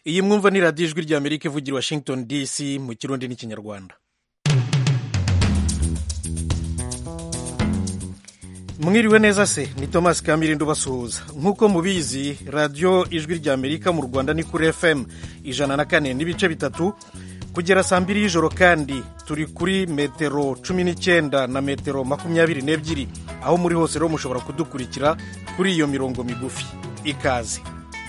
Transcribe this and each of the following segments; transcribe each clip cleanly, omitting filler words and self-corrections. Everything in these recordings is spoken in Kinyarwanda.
iyi mwumva ni radiyo ijwi ry'Amerika ivugira Washington DC mu kirundi n'ikinyarwanda. Mwiriwe neza se, ni Thomas Kamirindo basuhuza. Nk'uko mubizi, radiyo ijwi ry'Amerika mu Rwanda ni kuri FM 104.3 kugera saa 2 y'ijoro, kandi turi kuri metero 19 na metero 22, aho muri hose rero mushobora kudukurikira kuri iyo mirongo migufi. Ikaze.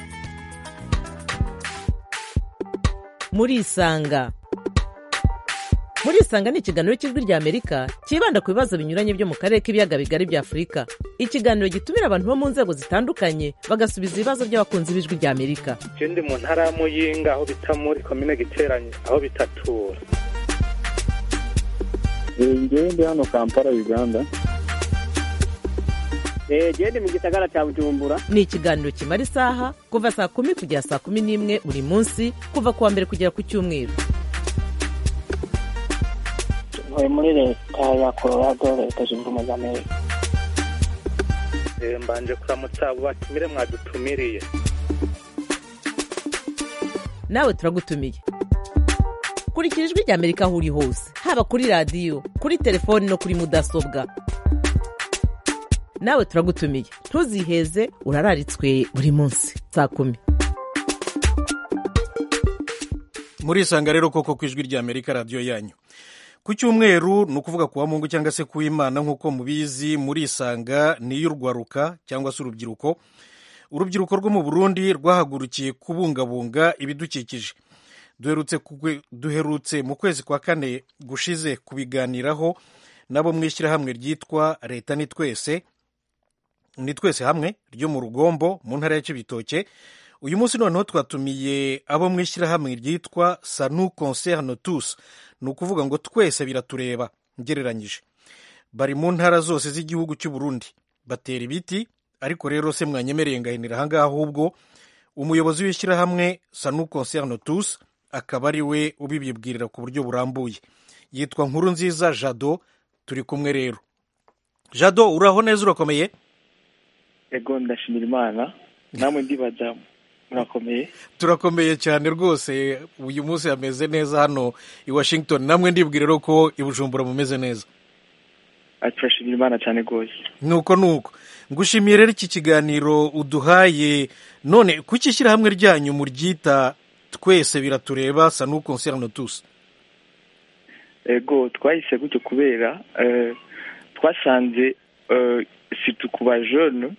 Murisanga ni ikiganiro cy'ijwi ry'Amerika kibanda ku bibazo binyuranye byo mu karere k'ibiyaga bigari bya Afurika. Ikiganiro gitumira abantu bo mu nzego zitandukanye bagasubiza ibibazo by'abakunzi b'ijwi ry'Amerika. Je ndi mu ntara ya Muyinga, aho bita muri komine Giteranyi, aho bitatura. Ndi hano Kampala, Uganda. Ndi mu gisagara cya Bujumbura. Ni ikiganiro kimara isaha kuva saa 10 kugera saa 11 buri munsi, kuva kuwa mbere kugera ku cyumweru. Muri leta ya Colorado, leta zunze ubumwe za Amerika. Mbanje kuramutsa abo batumire mwadutumiriye. Nawe turagutumiye. Kurikira ijwi ry'Amerika aho uri hose, haba kuri radiyo, kuri telefoni no kuri mudasobwa. Nawe turagutumiye, ntuziheze, urararitswe buri munsi saa 10. Murisanga rero koko ku ijwi ry'Amerika, radiyo yanyu. Ku cyumweru, ni ukuvuga kuwa Mungu cyangwa se kuw'Imana, nk'uko mubizi, Murisanga ni iy'urwaruka cyangwa se urubyiruko. Urubyiruko rwo mu Burundi rwahagurukiye kubungabunga ibidukikije. Duherutse mu kwezi kwa kane gushize kubiganiraho nabo mu ishyirahamwe ryitwa Leta ni Twese hamwe ryo mu Rugombo mu ntara ya Cibitoke. Uyu munsi noneho twatumiye abo mu ishyirahamwe ryitwa Ça nous concerne tous, ni ukuvuga ngo twese biratureba ngereranyije. Bari mu ntara zose z'igihugu cy'u Burundi, batera ibiti. Ariko rero se mwanyemereye ngahinira ahangaha, ahubwo umuyobozi w'ishyirahamwe Ça nous concerne tous akaba ari we ubibibwirira ku buryo burambuye. Yitwa Nkurunziza Jado. Turi kumwe rero. Jado, uraho neza, urakomeye? Ego, ndashimira Imana. Namwe ndibaza murakomeye? Turakomeye cyane rwose. Uyu munsi hameze neza hano i Washington. Namwe ndibwira rero ko i Bujumbura mumeze neza. Turashimira Imana cyane rwose. Nuko ngushimiye rero iki kiganiro uduhaye. None kuki ishyirahamwe ryanyu muryita twese biratureba, Ça nous concerne tous? Ego, twahise gutyo kubera twasanze surtout ku bajene,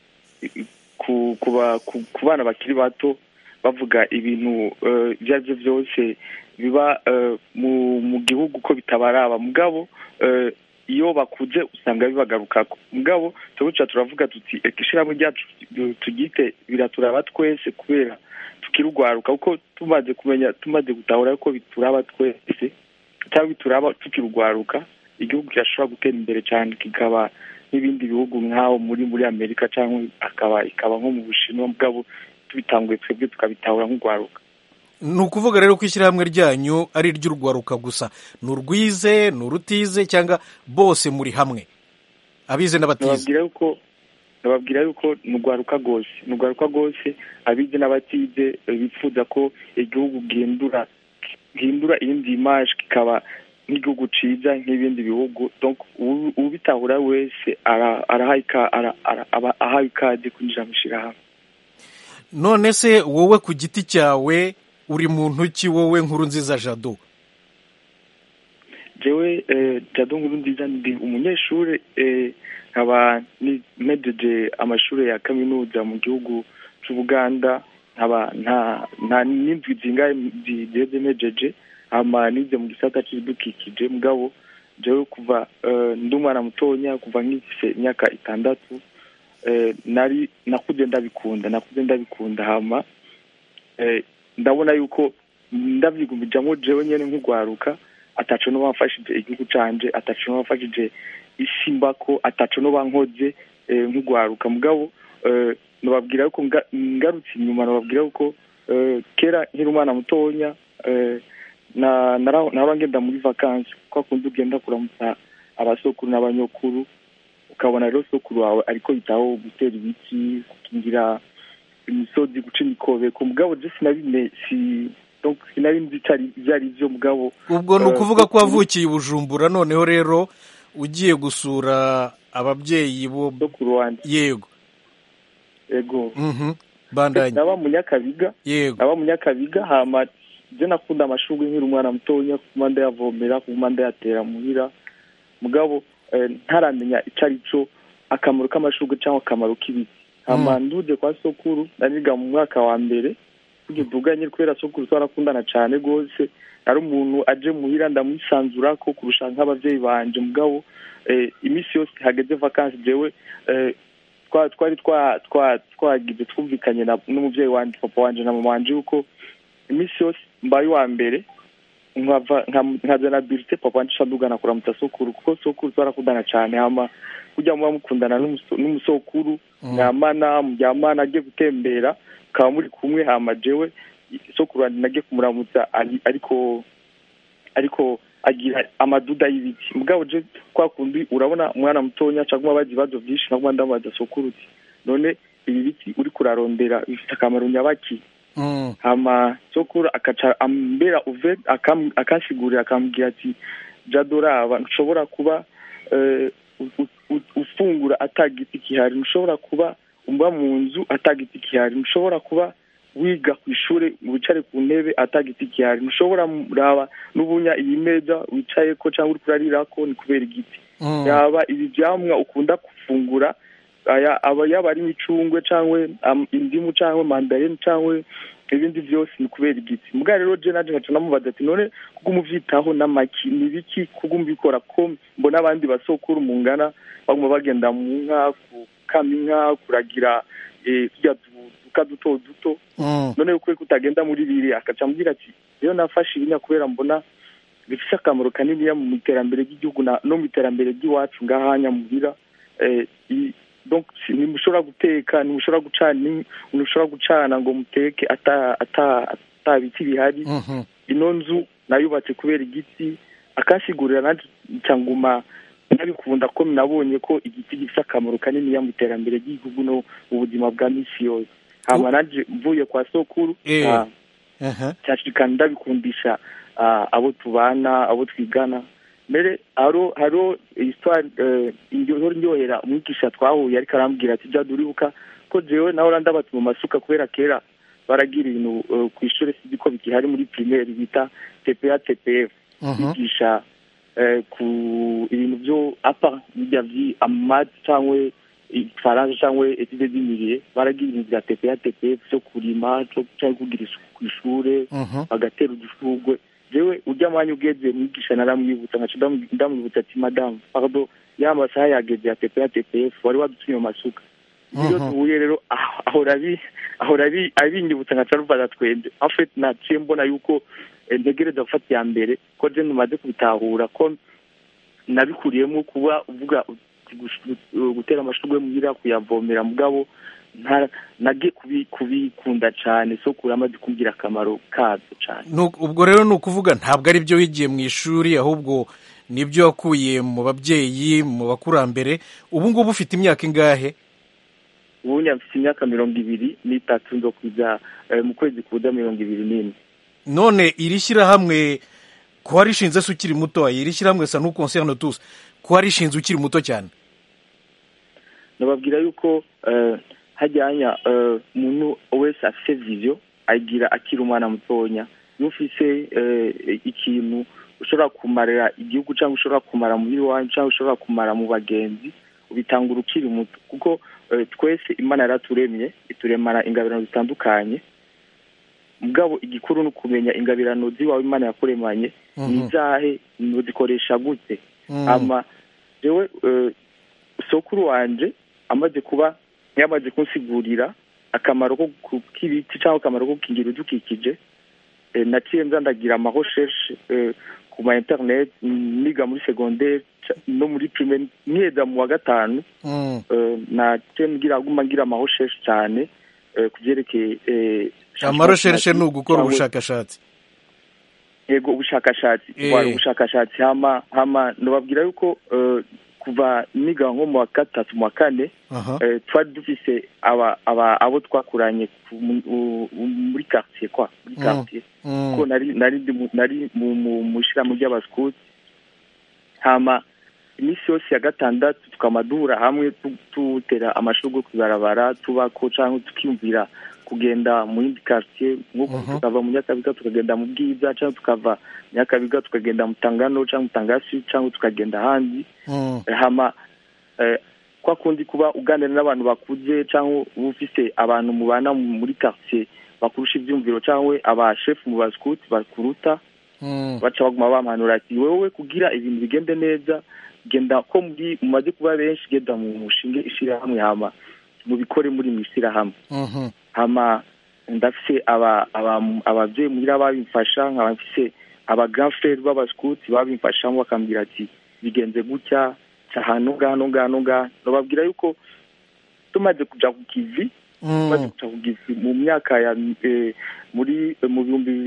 ku bana bakiri bato, bavuga ibintu ibyo ari byo byose biba mu gihugu ko bitabaraba. Mugabo iyo bakuze usanga bibagarukako. Mugabo tuguca turavuga tuti ishyirahamwe ryacu tugite biraturaba twese, kubera tukirugwaruka, kuko tumaze gutahura ko bituraba twese, cyangwa bituraba tukirugwaruka, igihugu kirashobora gutera imbere cyane, kikaba n'ibindi bihugu nk'aho muri Amerika, cyangwa ikaba nko mu Bushinwa. Mugabo tubitanguye twebwe tukabitahura nk'ugwaruka. Ni ukuvuga rero ko ishyirahamwe ryanyu ari iry'urwaruka gusa? Ni urwize, ni urutize, cyangwa bose muri hamwe, abize n'abatize? Nababwira yuko ni urwaruka rwose, abize n'abatize, bifuza ko igihugu gihindura iyindi image, kikaba nk'igihugu ciza nk'ibindi bihugu. Donc ubitahura wese ahaye ikaze kwinjira mu ishyirahamwe. None se wowe ku giti cyawe uri muntu ki, wowe Nkurunziza Jado? Jewe Jado Nkurunziza ndi umunyeshuri, nkaba nimejeje amashuri ya kaminuza mu gihugu cy'Ubuganda. Nkaba nta n'indwi zingahe mejeje, ama nize mu gisata cy'ibidukikije. Mugabo jewe kuva ndi umwana mutonya, kuva nkifise imyaka 6, nakuze ndabikunda, hama ndabona yuko ndavyigumijamo jewe nyene nk'ugwaruka, ataco no bamfashije igihugu canje, ataco no bamfashije isi mbako, ataco no bankoze nk'ugwaruka. Mugabo nababwira yuko ngarutse inyuma, nababwira yuko kera nkiri umwana mutonya, nara ngenda muri vacances, ko akunda ugenda kuramutsa abasokuru n'abanyokuru, ukabona rero sokuru wawe ariko yitaho gutera ibiti, kukingira imisozi guca imikobeko mugabo je sinari nzi ivyo ari vyo mugabo. ubwo ni ukuvuga ko wavukiye i Bujumbura noneho rero ugiye gusura ababyeyi bo sokuru wanje. yego Yego. bandanye Naba munyakabiga. yego Naba munyakabiga hama je nakunda amashurwe nkiri umwana mutonya kuma ndayavomera kuma ndayatera muhira mugabo ntaramenya ico ari cyo akamaro k'amashurwe cyangwa akamaro k'ibiti. Hama nduje kwa sokuru naniga mu mwaka wa mbere kugivuganye kubera sokuru twarakundana cyane gose ari umuntu aje muhira ndamwisanzura ko kurusha nk'abavyeyi banje mugabo imisi yose hageze vacances jewe twari twagize twumvikanye n'umuvyeyi wanje papa wanje na mama wanje yuko imisi yose mbaye wa mbere nkazana birite papa wanje shadugana kuramutsa sokuru kuko sokuru twarakundana cyane hama kujya muba mukundana n'umusokuru nyamana mujyamana agiye gutembera kaba muri kumwe hama jewe sokuru wanje nagiye kumuramutsa ariko agira amaduda y'ibiti mugabo je kwa kundi urabona umwana mutonya cyangwa abazi bazo byinshi nagwa ndabaza sokuru uti none ibi biti uri kurarondera bifite akamaro nyabaki. Hama sokuru akaca ambera uve akansigurira akambwira ati jadoraba nshobora kuba ufungura atagiti kihari nshobora kuba umba mu nzu atagiti kihari nshobora kuba wiga ku ishure wicare ku ntebe atagiti kihari nshobora raba n'ubunya iyi meza wicaye ko cyangwa uri kurarirako ni kubera igiti. Yaba ibi byamwa ukunda gufungura yaba ari imicungwe cyangwa indimu cyangwa mandarine cyangwa ibindi byose ni kubera igiti. Mbwa rero je naje ngaca namubaza ati none kuko umuvyitaho n'amaki ni biki kuko mbikora ko mbona abandi basokuru mungana baguma bagenda mu nka kukama inka kuragira kurya duto duto none uko kutagenda muri biri akaca ambwira ati rero nafashe ibinya kubera mbona bifite akamaro kanini mu iterambere ry'igihugu no mu iterambere ry'iwacu ngahanya muhira. Donc nimushobora guteka nimushobora gucana ngo muteke ata biti bihari. Ino nzu nayubatse kubera igiti akansigurira nanjye cyanguma nabikunda ko nabonye ko igiti gifite akamaro kanini mu iterambere ry'igihugu no mu buzima bwa misi yose. Hama nanjye mvuye kwa sokuru cyashikana ndabikundisha abo tubana abo twigana mbere haro histoire ndyohera umwigisha twahuye ariko arambwira ati jaduribuka ko jewe naho ndabatse mu masuka kubera kera baragira ibintu ku ishure sibiko bikihari muri primaire bita TPA TPF bigisha ku ibintu byo apa bijya amad cyangwa ifaransa cyangwa etide d'imiriye baragira ibintu bya TPA TPF cyo kurima cyo kugira isuku ku ishure bagatera udushugwe jewe ujya mwanya ugeze mwigisha naramwibutsa nkaca ndamwibutsa ati madame pardon yamasaha yageze ya TPA TPF wari wadutumye mu masuka iyo tuhuye rero ahora abinyibutsa nkaca rubaza twende en fait naciye mbona yuko ntegereza gufata ya mbere ko je numaze kubitahura ko nabikuriyemo kuba uvuga gutera amashurwe muhira kuyavomera mugabo nagiye kubikunda cyane sokuru amaze kumbwira akamaro kabyo cyane. Ubwo rero ni ukuvuga ntabwo ari byo wigiye mu ishuri ahubwo nibyo wakuye mu babyeyi mu bakurambere. ubu ngubu ufite imyaka ingahe? ubu mfite imyaka 23 nzo kuza mu kwezi kuza 24. None iri shyirahamwe ko warishinze se ukiri muto iri shyirahamwe ça nous concerne tous ko warishinze ukiri muto cyane? Nababwira yuko hajyanya umuntu wese afite vision agira akiri umwana mutonya yufise ikintu ushobora kumarira igihugu cyangwa ushobora kumara muri wanyu cyangwa ushobora kumara mu bagenzi ubitangura ukiri muto kuko twese Imana yaraturemye ituremana ingabirano zitandukanye mugabo igikuru no kumenya ingabirano ziwawe Imana yakuremanye nizahe nuzikoresha gute. Ama jewe sokuru wanje amaze kuba yamaze kunsigurira akamaro ko k'ibiti cyangwa akamaro ko kukingira udukikije naciye nzandagira ama recherche ku ma internet niga muri secondaire no muri primaire niga mu wa gatanu naciye ngira ama recherche cyane kuvyerekeye ama recherche no gukora ubushakashatsi. Yego ubushakashatsi wari ubushakashatsi hama nobabwira yuko kuva niga nko mu wa gatatu mu wa kane twari dufise abo twakuranye muri quartier muri quartier ko nari mu shiramu ry'abaskuti hama imisi yose ya gatandatu tukamadura hamwe tutera amashurwe kubarabara tubako canke tukiyumvira kugenda mu yindi quartier nk'uko tukava mu Nyakabiga tukagenda mu Bwiza canke tukava mu Nyakabiga tukagenda mu Tangano canke mu Tangasi canke tukagenda handi hama kwa kundi kuba uganira n'abantu bakuze canke ufise abantu mubana muri quartier bakurusha ivyumviro canke aba chef mu baskuti bakuruta baca baguma bamanura ati wewe kugira ibintu bigende neza genda ko muri mumaze kuba benshi genda mu mushinge ishira hamwe hama mu bikore muri misira hamwe hama ndafise abavyeyi mugira babimfasha nkabafise aba grand frère b'abaskuti babimfasha bakambwira ati bigenze gutya cyahano ngano babwira yuko tumaze kuja ku kivi mu myaka ya muri mu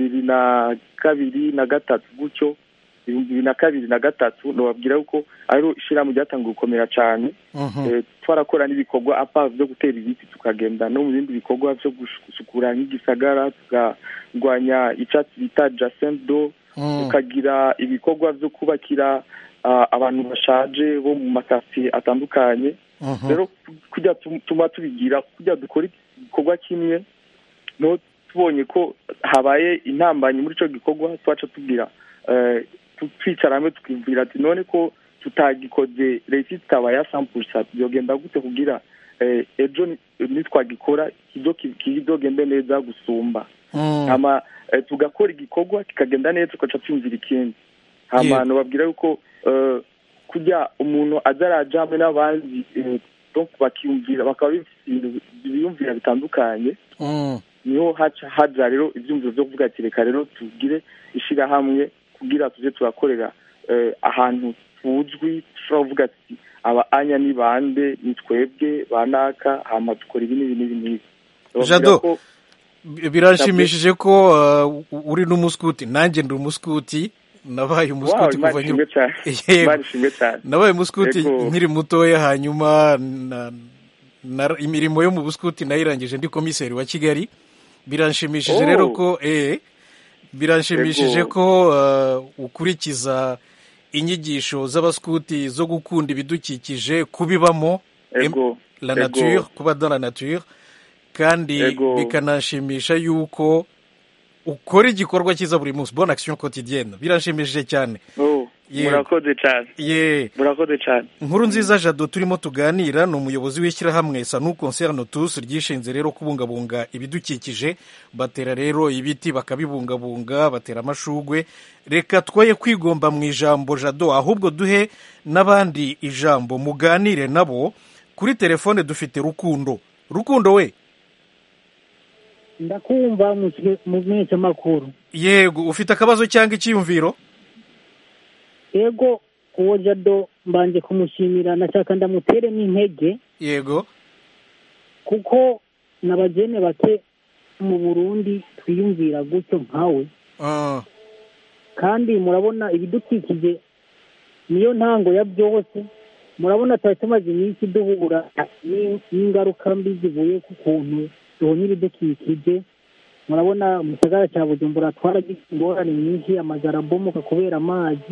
2002 na gatatu gutyo 2002 na gatatu nobabwira yuko ari ishiramu ryatanga gukomera cyane twarakora n'ibikorwa apa byo gutera ibiti tukagenda no mu bindi bikorwa byo gusukura nk'igisagara tukagwanya icatsi bita Jacendo tukagira ibikorwa byo kubakira abantu bashaje bo mu makasi atandukanye rero kujya tuma tubigira kujya dukora igikorwa kimwe no tubonye ko habaye intambanyi muri ico gikorwa twaca tubwira twicara hamwe tukivira ati none ko tutagikoze leta ikaba ya 100% yogenda gute kugira ejo nitwagikora kizogende neza gusumba hama tugakora igikorwa kikagenda neza tukaca twumvira ikindi hama no babwira yuko kujya umuntu azaraja hamwe n'abandi donc bakiyumvira bakaba biyumvira bitandukanye niho haja rero ivyumviro byo kuvuga ati reka rero tugire ishira hamwe kugira tuje turakorera ahantu tuzwi turavuga ati aba anya ni bande ni twebwe banaka hama dukora ibintu Jado birashimishije ko uri n'umuskuti nanjye ndi umuskuti nabaye umuskuti kuva nyuma nabaye umuskuti nkiri mutoya hanyuma imirimo yo mu buskuti nayirangije ndi komiseri wa Kigali biranshimishije rero ko biranshimishije ko ukurikiza inyigisho z'abaskuti zo gukunda ibidukikije kubibamo la nature kuba dans la nature kandi bikanashimisha yuko ukora igikorwa cyiza buri munsi bonne action quotidienne biranshimishije cyane murakoze cyane murakoze cyane Nkuru nziza Jado turimo tuganira ni umuyobozi w'ishyirahamwe Sanu Concerne Tous ryishinze rero kubungabunga ibidukikije batera rero ibiti bakabibungabunga batera amashugwe reka twoye kwigomba mu ijambo Jado ahubwo duhe n'abandi ijambo muganire nabo kuri telefone dufite Rukundo we ndakumva mu mwese makuru yego ufite akabazo cyangwa icyiyumviro yego uwo Jado mbanje kumushimira nashaka ndamutere n'intege yego kuko nabagene bake mu Burundi twiyumvira gutyo nkawe kandi murabona ibidukikije niyo ntango ya byose murabona twatumaze iminsi duhura n'ingaruka mbi zivuye ku kuntu duhonye ibidukikije murabona mu gisagara cya Bujumbura twaragize ingorane nyinshi amazara abomoka kubera amazi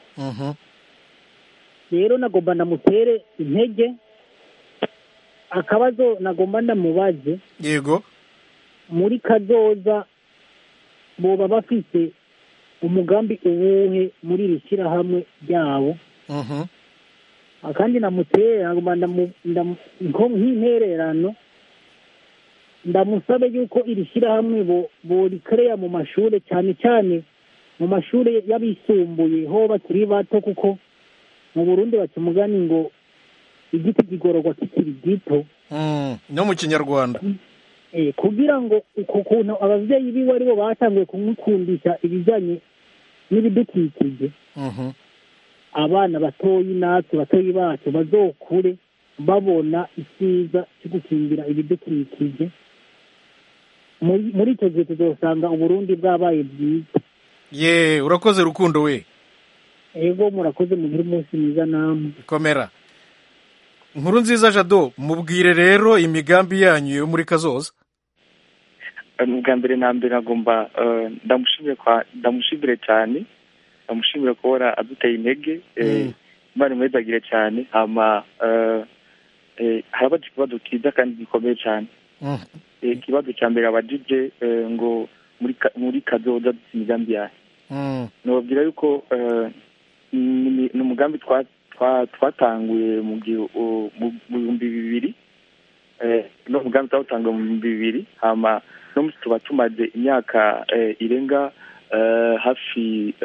rero nagomba ndamutere intege akabazo nagomba ndamubaze yego muri kazoza boba bafise umugambi uwuhe muri iri shyirahamwe ryabo akandi namutere nk'intererano ndamusabe yuko iri shyirahamwe borikereya mu mashuri cyane cyane mu mashuri y'abisumbuye ho bakiri bato kuko mu Burundi bakimugani ngo igiti kigororwa kikiri gito no mu Kinyarwanda kugira ngo uko kuntu abavyeyi biwe aribo batanguye kumukundisha ibijanye n'ibidukikije abana batoyi natwe batoyi bacu bazokure babona icyiza cyo gukingira ibidukikije muri icyo gihe tuzosanga Uburundi bwabaye bwiza urakoze Rukundo we yego murakoze mugire umunsi mwiza namwe. komera. Nkuru nziza Jado, mubwire rero imigambi yanyu yo muri kazoza. Bwa mbere na mbere agomba ndamushimire cyane, ndamushimire kubora aduteye intege, Imana imwezagire cyane. Hama harabaje ikibazo kiza kandi gikomeye cyane. Ikibazo cya mbere abajije ngo muri kazoza dufite imigambi yayo. Nababwira yuko ni umugambi twatanguye mu 2000, no umugambi twawutanguye mu 2000, hama no musi tuba tumaze imyaka irenga hafi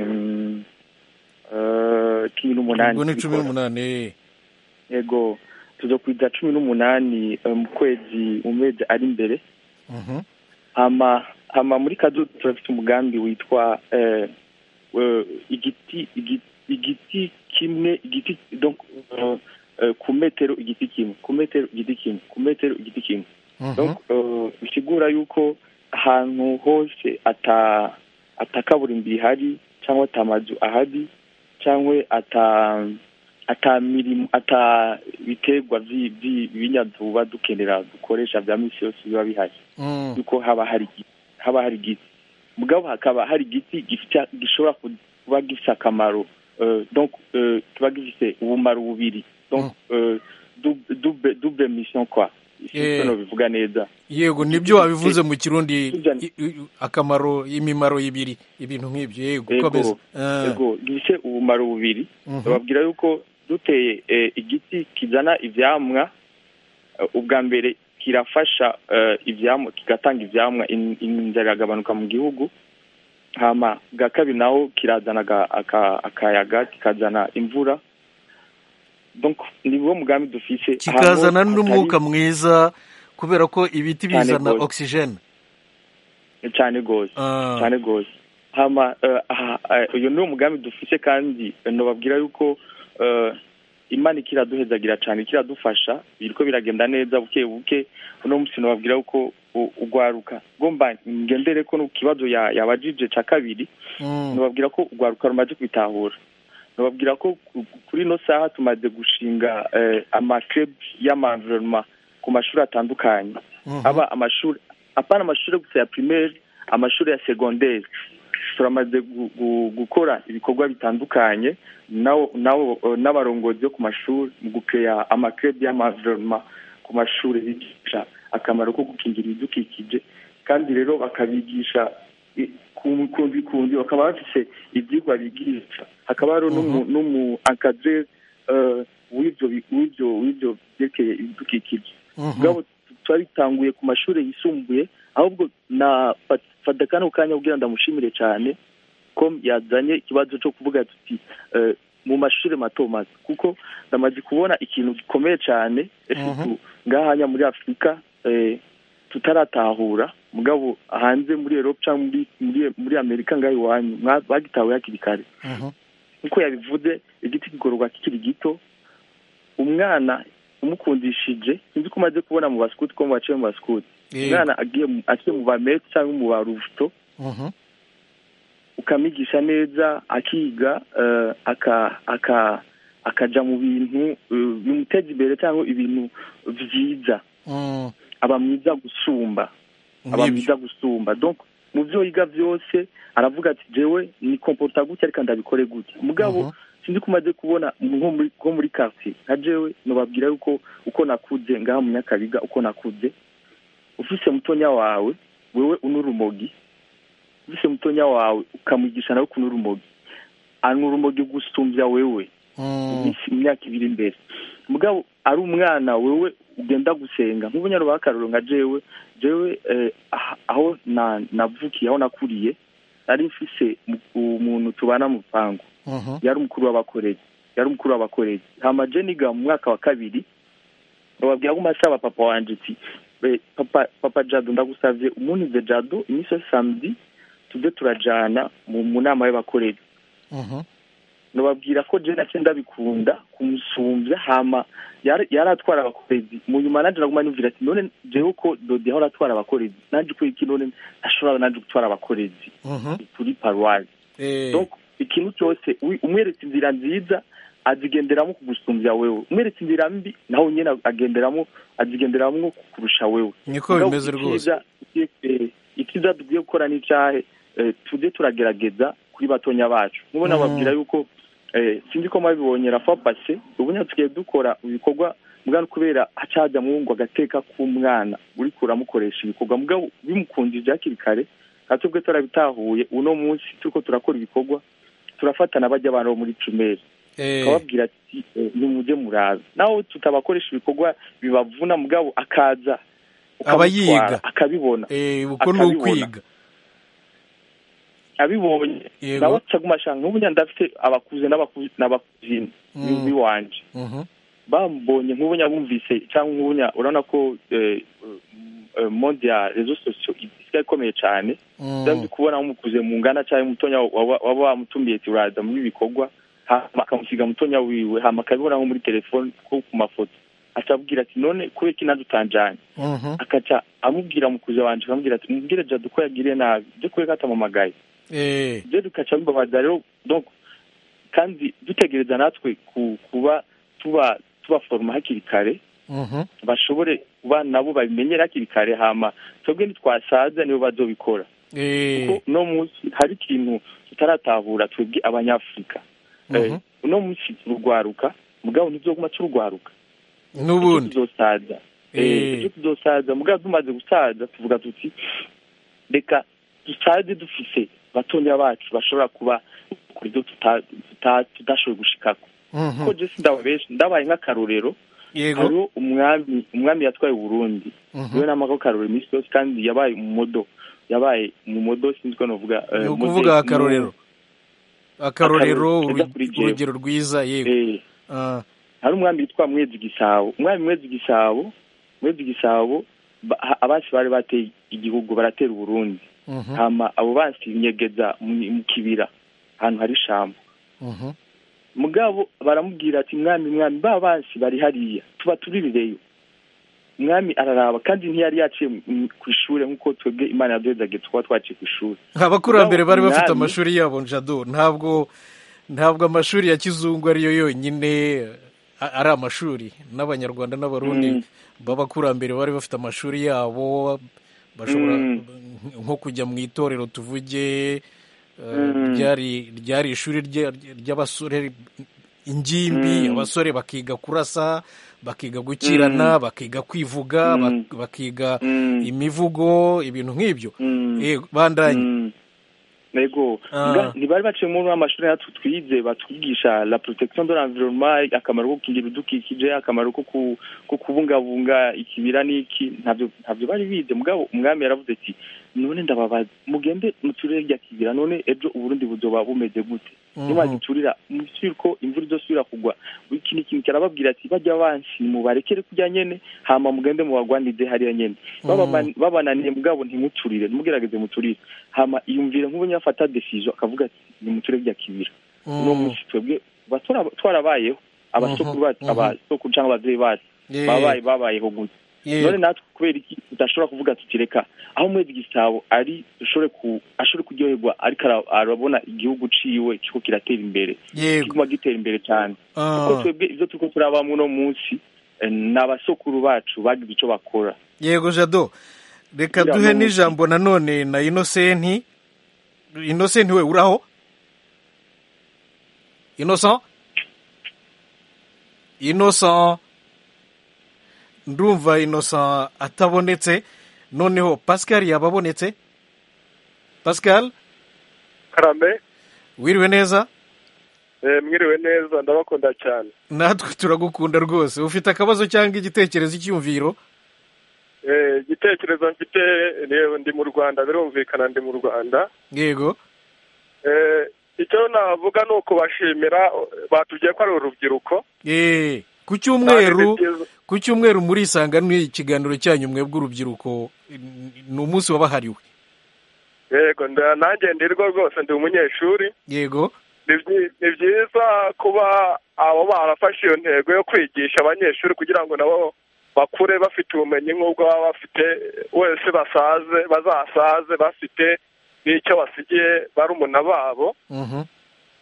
18. Yego tuzokwija 18 mu mezi ari imbere. Hama muri kazo turafite umugambi witwa igiti kimwe, donc ku metero igiti kimwe, donc bisigura yuko ahantu hose atakaburimbi ihari cyangwa atamazu ahari cyangwa ata biterwa by'ibinyazuba dukenera dukoresha bya misi yose biba bihari, yuko haba hari igiti. Mugabo hakaba hari igiti gishobora kuba gifite akamaro, donc kiba gifite ubumaro bubiri, donc double mission quoi. Sino bivuga neza. Yego nibyo wabivuze mu Kirundi, akamaro y'imimaro y'ibiri, ibintu nk'ibyo. Yego komeza. Yego gifite ubumaro bubiri. Babwira yuko duteye igiti kizana ivyamwa, ubwa mbere kirafasha ivyamwa, kigatanga ivyamwa, inzara iragabanuka mu gihugu. Hama bwa kabiri naho kirazana akayaga, kikazana imvura. Donc niwo mugambi dufise, kikazana n'umwuka mwiza kubera ko ibiti bizana oxygene cyane gose. Hama uyu ni umugambi dufise, kandi nobabwira yuko Imana kiraduhezagira cyane, kiradufasha, biriko biragenda neza buke buke. Uno musi nobabwira yuko ugwaruka gomba ngendere ko no kibazo yabajije ca kabiri, nobabwira ko ugwaruka rumaze kwitahura. Nobabwira ko kuri no saha tumaze gushinga amaclub y'environnement ku mashuri atandukanye, aba amashuri apana amashuri gusa ya primaire, amashuri ya secondaire. Turamaze gukora ibikorwa bitandukanye n'abarongozi yo ku mashuri mu gukrea amaclub y'environnement ku mashuri, bigisha akamaro ko gukingira ibidukikije, kandi rero bakabigisha kundi bakaba bafise ibyigwa bigisha. Hakaba hari n'umu encadreur w'ibyo byerekeye ibidukikije. Ubwo twabitanguye ku mashuri yisumbuye, ahubwo na fadakana ukanya kugira ndamushimire cyane ko yazanye ikibazo cyo kuvuga tuti mu mashuri mato mato, kuko ndamaze kubona ikintu gikomeye cyane ngahanya muri Afrika tutaratahura, mugabo hanze muri Europe cyangwa muri Amerika ngaho iwanyu bagitawe hakiri kare. Nkuko yabivuze, igiti kigororwa kikiri gito, umwana umukundishije, sinzi ko umaze kubona mu baskuti ko baciye mu baskuti, umwana agiye mu bamete cyangwa mu baruvuto, ukamigisha neza akiga, akaja mu bintu bimuteza imbere cyangwa ibintu vyiza, aba mwiza gusumba. Donc mu byo yiga byose aravuga ati jewe ni comporta gutya ariko ndabikore gutya. Mugabo sinzi kumaze kubona nko muri quartier nka jewe, nobabwira yuko uko nakuze ngaha mu Nyakabiga, uko nakuze ufise mutonya wawe wewe unurumogi, ufise mutonya wawe ukamwigisha nawe kunurumogi, anurumogi gusumbya wewe imyaka ibiri imbere. Mugabo ari umwana wewe ugenda gusenga nk'ubunyaro bakaruro nka jewe aho navukiye, aho nakuriye, ari mfise umuntu tubana mu pango, yari umukuru w'abakorezi. Hama je niga mu mwaka wa kabiri, bababwira ko masaba papa wanje ati papa Jado ndagusavye umunize Jado imiso samedi tuje turajana mu nama y'abakorezi. Nobabwira ko je nace ndabikunda kumusumvya. Hama yaratwara abakorezi, mu nyuma naje naguma nivira ati none jewe ko Dodi aho ratwara abakorezi, naje ko iki none ashobora naje gutwara abakorezi kuri paroisse. Donc ikintu cyose umweretse inzira nziza azigenderamo kugusumbya wewe, umweretse inzira mbi nawe nyine azigenderamo kurusha wewe. niko bimeze rwose. Icyiza tugiye gukora n'icyahe, tujye turagerageza kuri batonya bacu. Mubona babwira yuko sinzi ko mwabibonye rafa pase ubu tugiye dukora ibikorwa mugana kubera hacaja mu ngo agateka k'umwana uri kuramukoresha ibikorwa mugabo bimukundije hakiri kare, katubwe turabitahuye. Uno munsi turiko turakora ibikorwa turafatana bajya abantu bo muri Cumeri kababwira ati nimuje muraza, naho tutabakoresha ibikorwa bibavuna mugabo akaza abayiga akabibona uko ni ukwiga abibonye nawe cyaguma shanga nk'ubunya ndafite abakuze n'abakuzini biwanje bambonye nk'ubunya bumvise cyangwa nk'ubunya urana ko monde ya réseaux sociaux isigaye ikomeye cyane, kandi kubona umukuze mu ngana cyangwa mutonya waba wamutumbiye turaza muri bikorwa akamusiga mutonya wiwe hama akabibona nko muri telefone ko ku mafoto acabwira ati none kubera iki nadutanjanye akaca amubwira mukuze wanje akamubwira ati mubwire Jado ko yagiriye nabi byo kubera atamamagaye je dukaca bibabaza rero. Donc kandi dutegereza natwe kuba tuba forma hakiri kare bashobore kuba nabo babimenyera hakiri kare, hama twebwe ntitwasaza nibo bazobikora. Kuko no munsi hari ikintu tutaratahura twebwe Abanyafrika, uno munsi turugwaruka mugabo ntizoguma turugwaruka n'ubundi tuzosaza mugabo tumaze gusaza tuvuga tuti reka dusaze dufise batonya bacu bashobora kuba kuri do tudashoboye gushikako. Ko je ndabaye nk'akarorero, hariho umwami yatwaye Burundi niwe namako karorero imisi yose, kandi yabaye mu modo sinzi ko novuga ukuvuga akarorero urugero rwiza. Yego hari umwami yitwa Mwezi Gisabo. Umwami Mwezi Gisabo abasi bari bateye igihugu baratera Burundi, hama abo basi nyegeza mu kibira ahantu hari ishamba. Mugabo baramubwira ati mwami basi bari hariya tuba turirireyo. Umwami araraba kandi ntiyari yaciye ku ishure nk'uko twebwe Imana yaduhezage tukaba twaciye ku ishure. Abakurambere bari bafite amashuri yabo Jado, ntabwo amashuri ya kizungu ariyo yonyine ari amashuri. N'Abanyarwanda n'Abarundi b'abakurambere bari bafite amashuri yabo, bashobora nko kujya mu itorero tuvuge ryari ishuri ry'abasore ingimbi, abasore bakiga kurasa, bakiga gukirana, bakiga kwivuga, bakiga imivugo, ibintu nk'ibyo. Bandanye nego ntibari baciye muri amashuri yacu twize batwigisha la protection de l'environnement, akamaro ko kugira udukikije, akamaro ko kubungabunga ikibira n'iki, ntabyo bari bize. Mugabo umwami yaravuze ati none ndababaza mugende muturire rya kibira, none ejo Uburundi buzoba bumeze gute nibagiturira musubira ko imvura izosubira kugwa. Iki ni kintu cyarababwira ati bajya bansi mubarekere kujya nyene, hama mugende mubagwanide hariya nyene babananiye mugabo ntimuturire, ntimugerageze muturire. Hama iyumvire nk'ubunya afata decision akavuga ati nimuturire rya kibira. No munsi twebwe twarabayeho abasokuru cyangwa abavyeyi bacu babayeho gute. None natwe kubera iki tudashobora kuvuga tutireka aho Mwezi Gisabo ari ashobore kuryoherwa ariko arabona igihugu ciwe kiko kiratera imbere, kiguma gitera imbere cyane. Kuko twebwe ivyo turiko turabamwe no munsi n'abasokuru bacu bagize ico bakora. Yego Jado, reka duhe n'ijambo nanone na Innocent. We uraho? Innocent ndumva Innocent atabonetse. Noneho Pascal yababonetse. Pascal Karame, wiriwe neza? Mwiriwe neza, ndabakunda cyane. Natwe turagukunda rwose. Ufite akabazo cyangwa igitekerezo cy'umviro? Igitekerezo mfite ndi mu Rwanda, birumvikana ndi mu Rwanda. Yego. Icyo navuga ni ukubashimira, batubwiye ko ari urubyiruko. Ku cyumweru muri Isanga ni ikiganiro cyanyu mwebwe urubyiruko, ni umunsi wabahariwe. Yego, nanjye ndirwo rwose ndi umunyeshuri. Yego. Ni byiza kuba abo barafashe iyo ntego yo kwigisha abanyeshuri kugira ngo nabo bakure bafite ubumenyi nk'ubwo baba bafite, wese bazasaze bafite n'icyo basigiye barumuna babo.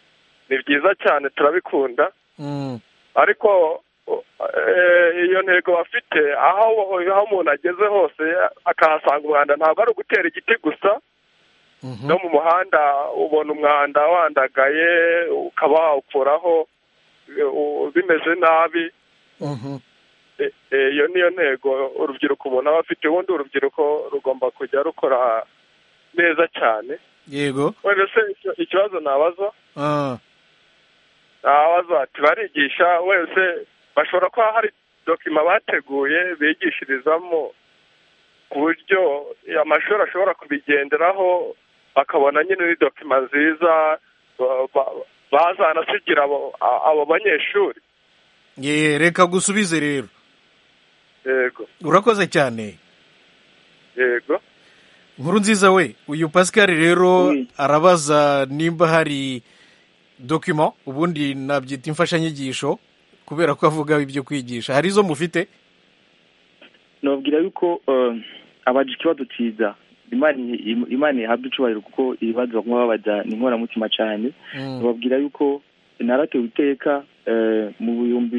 ni byiza cyane turabikunda ariko iyo ntego bafite aho umuntu ageze hose akahasanga umwanda ntabwo ari ugutera igiti gusa no mu muhanda ubona umwanda wandagaye ukaba wawukuraho bimeze nabi iyo niyo ntego urubyiruko umuntu aba afite ubundi urubyiruko rugomba kujya rukora neza cyane yego wenda se ikibazo nabaza ati barigisha wese bashobora kuba hari dokima bateguye bigishirizamo ku buryo amashuri ashobora kubigenderaho bakabona nyine ni dokima nziza bazanasigira abo banyeshuri. Reka gusubize rero. Yego urakoze cyane. Yego nkuru nziza we uyu Pascal rero arabaza nimba hari dokima ubundi nabyita imfashanyigisho kubera ko avuga ibyo kwigisha hari izo mufite. nobwira yuko abaje ikibazo cyiza imana ihabwa icubahiro kuko ibibazo baguma babaza ni inkoramutima cyane. babwira yuko naratewe iteka mu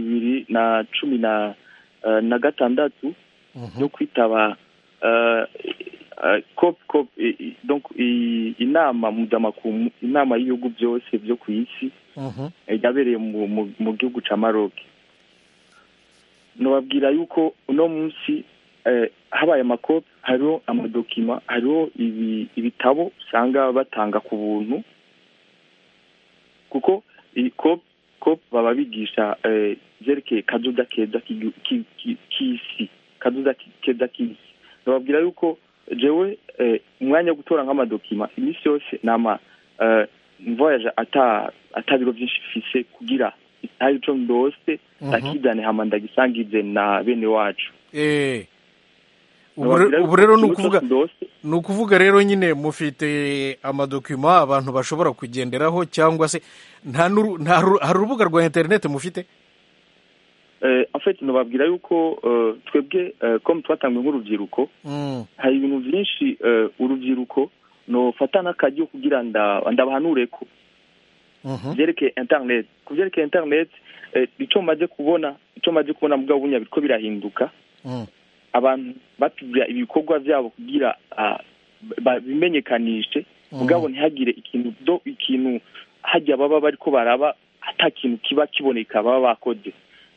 2016 yo kwitaba donc inama mpuzamakungu inama y'ibihugu byose byo ku isi yabereye mu gihugu cya Maroc. nobabwira yuko uno munsi habaye amakopi hariho amadokima hariho ibitabo usanga batanga ku buntu kuko kopi baba bigisha byerekeye kazoza keza k'isi kazoza keza k'isi. nobabwira yuko jewe umwanya wo gutora nk'amadokima iminsi yose nama voyage atabiro byinshi fise kugira hari ico ndose takidane hama ndagisangize na bene wacu. ubu rero ni ukuvuga rero nyine mufite amadokima abantu bashobora kugenderaho cyangwa se hari urubuga rwa interineti mufite? en fait nobabwira yuko twebwe comme twatangwe nk'urubyiruko hari ibintu byinshi urubyiruko nofata n'akajyo kugira ndabahanureko byerekeye internet kuvyerekeye internet ico maze kubona mugabo bunya biriko birahinduka. abantu bapibya ibikorwa byabo kugira bimenyekanishe mugabo ntihagire ikintu hajya baba bariko baraba ata kintu kiba kiboneka baba bakoze.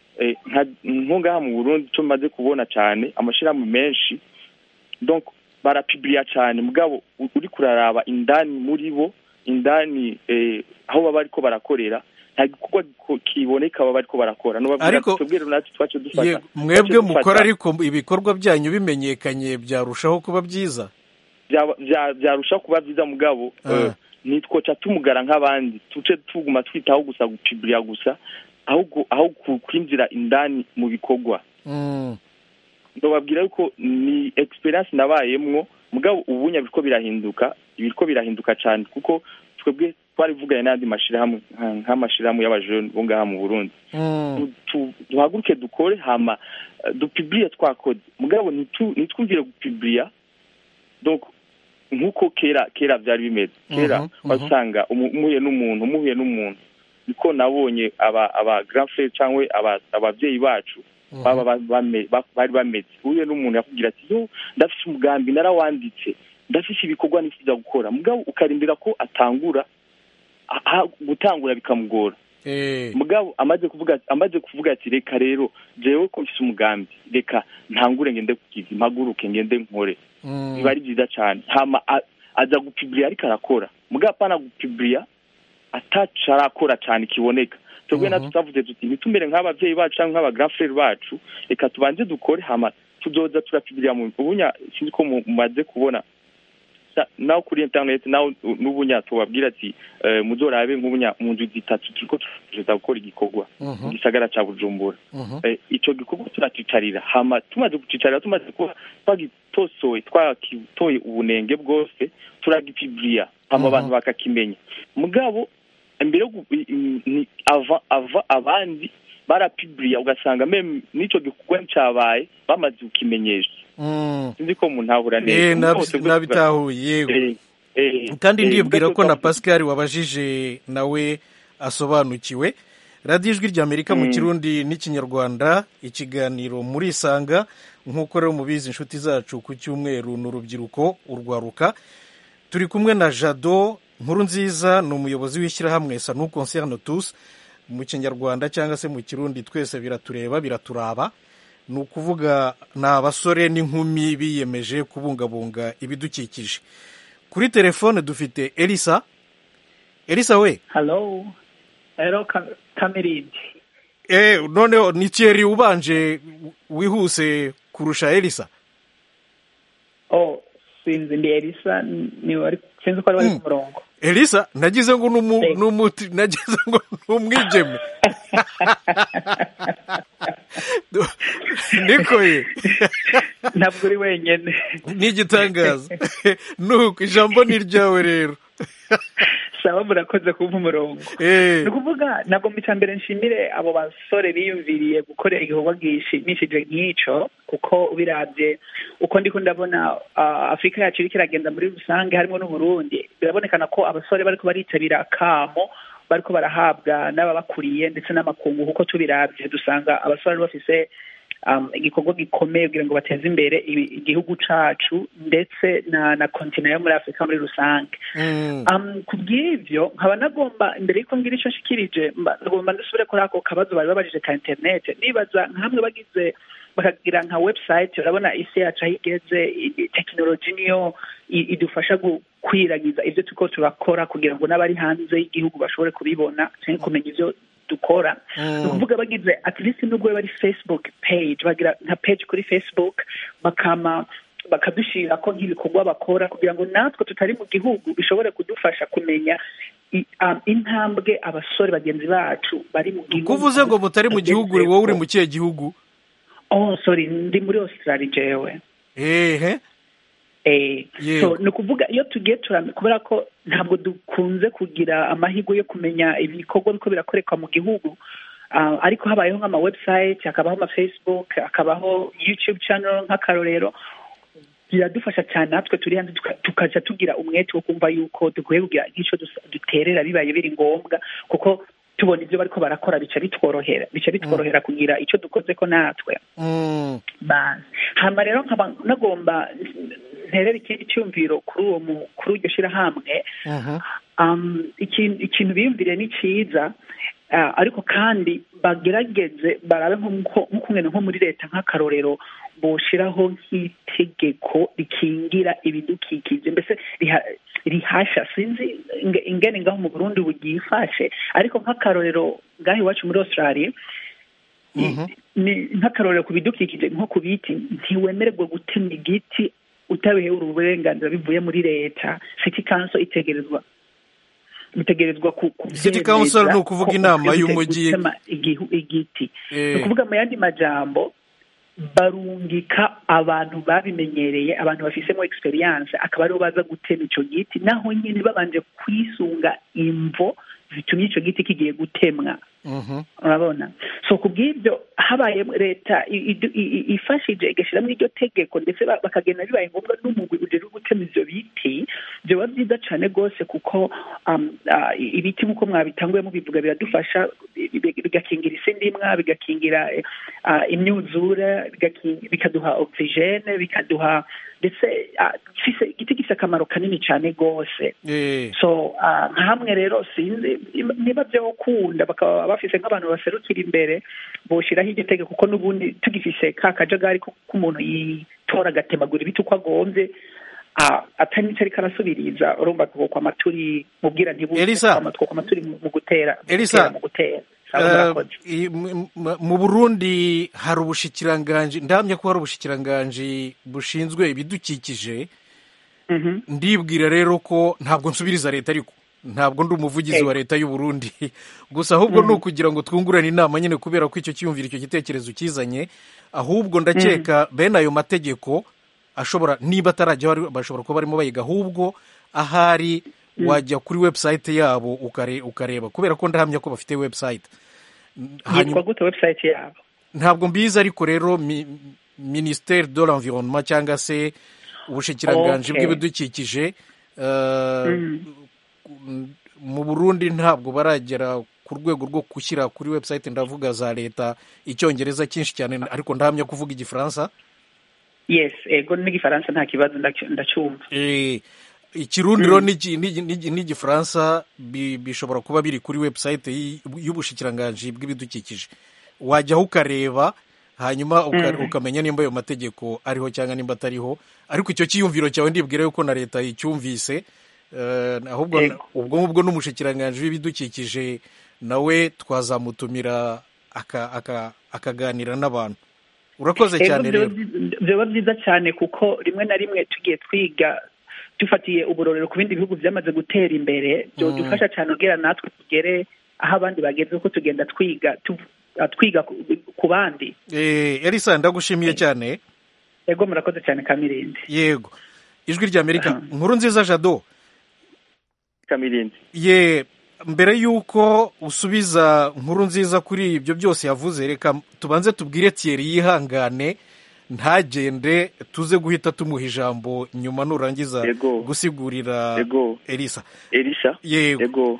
nko ngaha mu Burundi cyo maze kubona cyane amashirahamwe menshi donc barapibya cyane mugabo uri kuraraba indani muri bo indani aho baba bariko barakorera nta gikorwa kiboneka baba bariko barakora. ariko mwebwe mukora ariko ibikorwa byanyu bimenyekanye byarushaho kuba byiza byarushaho kuba byiza mugabo nitwoca tumugara nk'abandi tuce tuguma twitaho gusa gupibya gusa aho kwinjira indani mu bikorwa. ndababwira yuko ni experience nabayemwo mugabo ubunya biriko birahinduka cyane kuko twebwe twarivuganye n'andi mashirahamwe nk'amashirahamwe y'abajene bo ngaha mu Burundi. duhaguruke dukore hama dupiblia twakoze mugabo nitwumvire gupiblia donc nkuko kera byari bimeze kera wasanga umuhuye n'umuntu niko nabonye aba grand frère cyangwa abavyeyi bacu bari bameze uhuye n'umuntu yakubwira ati yo ndafise umugambi narawanditse ndafise ibikorwa nifuza gukora mugabo ukarindira ko atangura gutangura bikamugora. mugabo amaze kuvuga ati reka rero jewe ko mfise umugambi reka ntangure ngende kukiza mpaguruke ngende nkore biba ari byiza cyane hama aza gupiblia ariko arakora mugabo pana gupiblia ataca arakora cyane kiboneka. twebwe natwe tutavuze tuti nitumere nk'abavyeyi bacu cyangwa nk'aba grand frère bacu reka tubanze dukore hama tuzoza turapiblia mu ubunya sinzi ko mumaze kubona naho kuri internet naho n'ubunya tubabwira ati muzorabe nk'ubunya mu nzu zitatu turiko tuza gukora igikorwa gisagara ca Bujumbura. ico gikorwa turacicarira hama tumaze gucicarira tumaze kuba twagitosoye twakitoye ubunenge bwose turagipiblia hama abantu bakakimenya mugabo mbere abandi barapiblia ugasanga meme nico gikorwa cyabaye bamaze ukimenyesha. sinzi ko umuntu ahura neza nabitahuye yego kandi ndibwira ko na Pascal wabajije nawe asobanukiwe. radiyo ijwi ry'Amerika mu kirundi n'ikinyarwanda, ikiganiro muri Isanga. Nk'uko rero mubizi inshuti zacu, ku cyumweru ni urubyiruko, urwaruka. Turi kumwe na Jado Nkurunziza, ni umuyobozi w'ishyirahamwe Ça nous concerne tous, mu kinyarwanda cyangwa se mu kirundi twese biratureba biraturaba. Ni ukuvuga ni abasore n'inkumi biyemeje kubungabunga ibidukikije. Kuri telefone dufite Elisa. Elisa we. Hello Kamirindi. Noneho ni Thierry ubanje wihuse kurusha Elisa. Sinzi ndi Elisa, sinzi ko ari ku murongo. Elisa nagize ngo nagize ngo numwijeme. Niko ye. Ntabwo uri wenyene. Ni igitangaza. Nuko ijambo ni ryawe rero. Sawa, murakoze kumva umurongo. Ni ukuvuga ntabwo mu cyambere nshimire abo basore biyumviriye gukora igikorwa gishimishije nk'icyo, kuko ubirabye uko ndiko ndabona Afurika yacu iriko iragenda muri rusange, harimo n'Uburundi, birabonekana ko abasore bariko baritabira akamo bariko barahabwa n'ababakuriye ndetse n'amakungu, kuko tubirabye dusanga abasore bafise igikorwa gikomeye kugira ngo bateze imbere igihugu cacu ndetse na kontinent yo muri Afurika muri rusange. Kubw'ivyo nkaba nagomba, imbere y'uko ngira ico nshikirije, ngomba ndasubire kuri ako kabazo bari babajije ka internet. Nibaza nkamwe bagize bakagira nka website, urabona isi yacu aho igeze, tekinoloji niyo idufasha gukwiragiza ivyo turiko turakora kugira ngo n'abari hanze y'igihugu bashobore kubibona cyangwa kumenya ivyo dukora. Ni ukuvuga bagize at least nubwo bari Facebook page, bagira nka page kuri Facebook, bakadushira ko nk'ibikorwa bakora kugira ngo natwe tutari mu gihugu bishobore kudufasha kumenya intambwe abasore bagenzi bacu bari mu gihugu. Kuvuze ngo mutari mu gihugu, wowe uri mu kihe gihugu? Sorry, ndi muri Australia jewe. So ni ukuvuga iyo tugiye kubera ko ntabwo dukunze kugira amahirwe yo kumenya ibikorwa biko birakoreka mu gihugu, ariko habayeho nk'ama website, hakabaho ama Facebook, hakabaho YouTube channel nk'akarorero, biradufasha cyane natwe turi hanze tukaja tugira umwete wo kumva yuko dukwiye kugira nk'icyo duterera bibaye biri ngombwa, kuko tubona ibyo bariko barakora bica bitworohera kugira icyo dukoze ko natwe. Hama rero nkaba nagomba nterera ikindi cyumviro kuri iryo shirahamwe. Ikintu biyumvire ni cyiza, ariko kandi bagerageze barabe nko muri leta nk'akarorero boshiraho nk'itegeko rikingira ibidukikije, mbese rihasha, sinzi ingene ngaho mu Burundi bugifashe, ariko nk'akarorero ngaho iwacu muri Australia ni nk'akarorero ku bidukikije, nko ku biti ntiwemererwa gutema igiti utabihewe uburenganzira bivuye muri leta. City Council bitegerezwa City Council ni ukuvuga inama y'umujyi igiti. Ni ukuvuga mu yandi majambo, barungika abantu babimenyereye, abantu bafisemo experience, akaba aribo baza gutema ico giti, naho nyine babanje kwisunga imvo zitumye ico giti kigiye gutemwa. Urabona? So kubw'ibyo habaye leta ifashije igashiramo iryo tegeko, ndetse bakagenda bibaye ngombwa n'umugwi ujejwe gutema ivyo biti, byoba byiza cane gose, kuko ibiti nk'uko mwabitanguye mubivuga biradufasha, bigakingira isi ndimwa, bigakingira imyuzure, bikaduha oxygene, bikaduha ndetse igiti gifite akamaro kanini cyane gose. So hamwe rero sinzi niba byo kunda bakaba bafise nk'abantu baserukira imbere boshiraho igitego, kuko n'ubundi tugifise ka kajagari k'umuntu yitora agatemagura ibiti uko agombye, atari nicyo ariko arasubiriza. Urumva twokwa amaturi mubwira twokwa amaturi mu gutera. Elisa, mu Burundi hari ubushikiranganji, ndahamya ko hari ubushikiranganji bushinzwe ibidukikije. Ndibwira rero ko ntabwo nsubiriza leta, ariko ntabwo ndi umuvugizi wa leta y'u Burundi, gusa ahubwo ni ukugira ngo twungurane inama nyine, kubera ko icyo cyumvira, icyo gitekerezo kizanye. Ahubwo ndakeka bene ayo mategeko ashobora, niba atarajya bashobora kuba barimo bayiga, ahubwo ahari wajya kuri website yabo ukareba, kubera ko ndahamya ko bafite website. Yitwa gute website yabo? Ntabwo mbizi, ariko rero Ministère de l'Environnement cyangwa se ubushikiranganji bw'ibidukikije mu Burundi ntabwo baragera ku rwego rwo gushyira kuri website ndavuga za leta icyongereza cyinshi cyane ariko ndahamya kuvuga igifaransa. Yes, ego n'igifaransa nta kibazo ndacyumva. Ikirundi rero n'igifaransa bishobora kuba biri kuri website y'ubushikiranganji bw'ibidukikije, wajyaho ukareba hanyuma ukamenya nimba ayo mategeko ariho cyangwa nimba atariho, ariko icyo cyiyumviro cyawe ndibwira yuko na leta icyumvise, ahubwo ubwo ngubwo n'umushikiranganji w'ibidukikije nawe twazamutumira akaganira n'abantu. Urakoze cyane rero. Byaba byiza cyane kuko rimwe na rimwe tugiye twiga dufatiye uburorero ku bindi bihugu byamaze gutera imbere, byo dufasha cyane kugira natwe tugere aho abandi bageze, uko tugenda twiga ku bandi. Elisa ndagushimiye cyane. Yego murakoze cyane Kamirindi. Yego, ijwi ry'Amerika. Nkuru nziza Jado. Kamirindi. Mbere y'uko usubiza nkuru nziza kuri ibyo byose yavuze, reka tubanze tubwire Thierry yihangane ntagende, tuze guhita tumuha ijambo nyuma nurangiza gusigurira Elisa. Yego.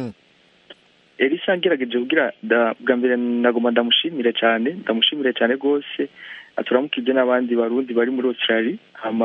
Elisa ngerageje kugira bwa mbere nagomba ndamushimire cyane rwose, aturamukije n'abandi barundi bari muri Australia.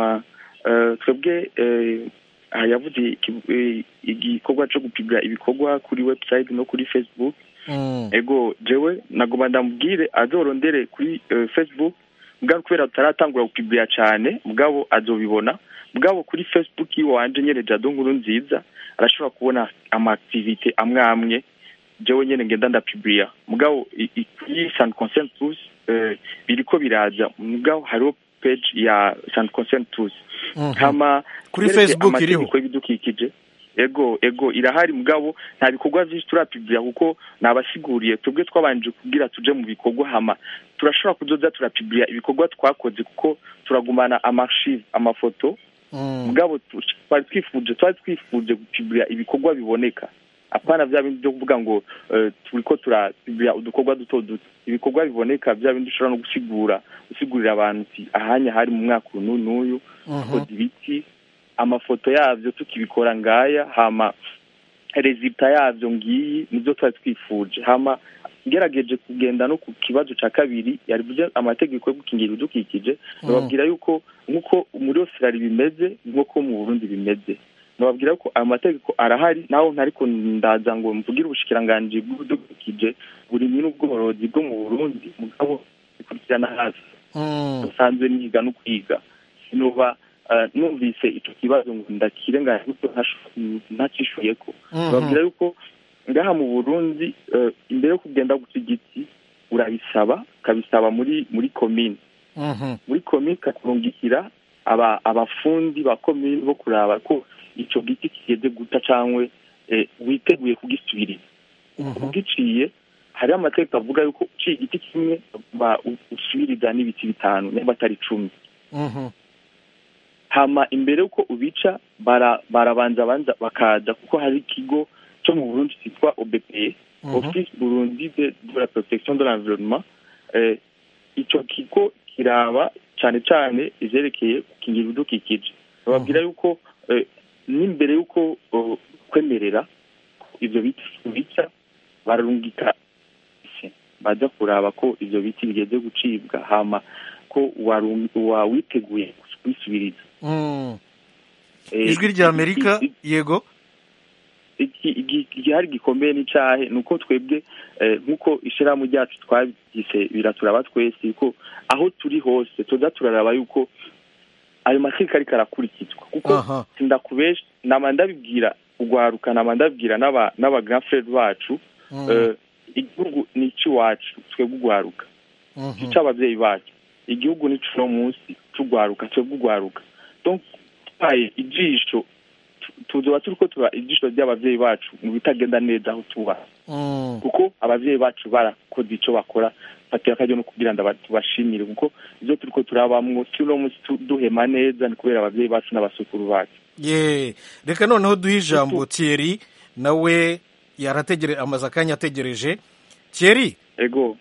Twebwe yavuze igikorwa cyo gupibira ibikorwa kuri website no kuri Facebook. Ego jewe nagomba ndamubwire azorondere kuri Facebook, mugabo kubera tutaratangura gupibira cyane, mugabo azobibona. Mugabo kuri Facebook yiwanje nyene Jado Nkuru Nziza arashobora kubona ama-activité amwe jewe nyene ngenda ndapibira. Mugabo iyi San Concern Plus biriko biraza, mugabo hariho page ya San Concern Plus. Kuri Facebook iriho ibidukikije. Ego irahari, mugabo nta bikorwa byinshi turapibira kuko nabasiguriye twebwe twabanje kugira tuje mu bikorwa, turashobora kuzoza turapibira ibikorwa twakoze kuko turagumana amarchive amafoto. Mugabo twari twifuje gupibira ibikorwa biboneka, apana bya bindi byo kuvuga ngo turiko turapibira udukorwa duto ibikorwa biboneka, bya bindi ushobora no gusigurira abantu ahanya hari mu mwaka n'uyu kode ibiti, amafoto yavyo tukibikora ngaya, resulta yavyo ngiyi nibyo twari twifuje. Ngerageje kugenda no ku kibazo ca kabiri yari buje amategeko yo gukingira ibidukikije, nababwira yuko nkuko muri Australia bimeze nkuko mu Burundi bimeze. Nababwira ko amategeko arahari, naho ntariko ndaza ngo mvugire ubushikiranganji bw'ibidukikije buri n'ubworozi bwo mu Burundi, mugabo bikurikirana hasi usanzwe niga no kwiga. Sinoba numvise icyo kibazo ngo ndakire nguko ntacishuye ko. Nababwira yuko ngaha mu Burundi imbere yo kugenda guca igiti ukabisaba muri commune. Muri commune kakurungikira abafundi ba commune bo kuraba ko ico giti kigeze guta cangwe witeguye kugisubirira. Ugiciye hari amategeko avuga yuko uciye igiti kimwe usubiriza n'ibiti 5 niba atari 10. Imbere uko ubica barabanza bakaza, kuko hari ikigo cyo mu Burundi cyitwa OBPE, Office Burundi de la Protection de l'Environnement. Ico kigo kiraba cyane ivyerekeye gukingira ibidukikije. Bababwira yuko n'imbere yuko kwemerera ivyo biti bica barungika baza kuraba ko ivyo biti bigeze gucibwa, ko witeguye kwisubiriza. Ijwi ry'Amerika. Yego, igihari gikomeye n'icahe nuko twebwe nkuko ishiramu ryacu twabise biraturaba twese, ko aho turi hose tuza turaraba yuko ayo mategeko ariko arakurikizwa, kuko sindakubesha nama ndabibwira ugwaruka, nama ndabibwira n'aba grand frère bacu. Igihugu ni iwacu twebwe ugwaruka, cy'abavyeyi bacu. Igihugu ni cyo munsi tugwaruka twebwe ugwaruka. Donc ijisho tuzoba turiko tuba ijisho ry'abavyeyi bacu mu bitagenda neza aho tuba, kuko abavyeyi bacu barakoze ico bakora. Fatira kajyo no kugira ndabashimire, kuko ivyo turiko turabamwo tuno munsi duhema neza ni kubera abavyeyi bacu n'abasukuru bacu. Reka noneho duhe ijambo Thierry, nawe yarategereje amaze akanya ategereje. Thierry. Ego.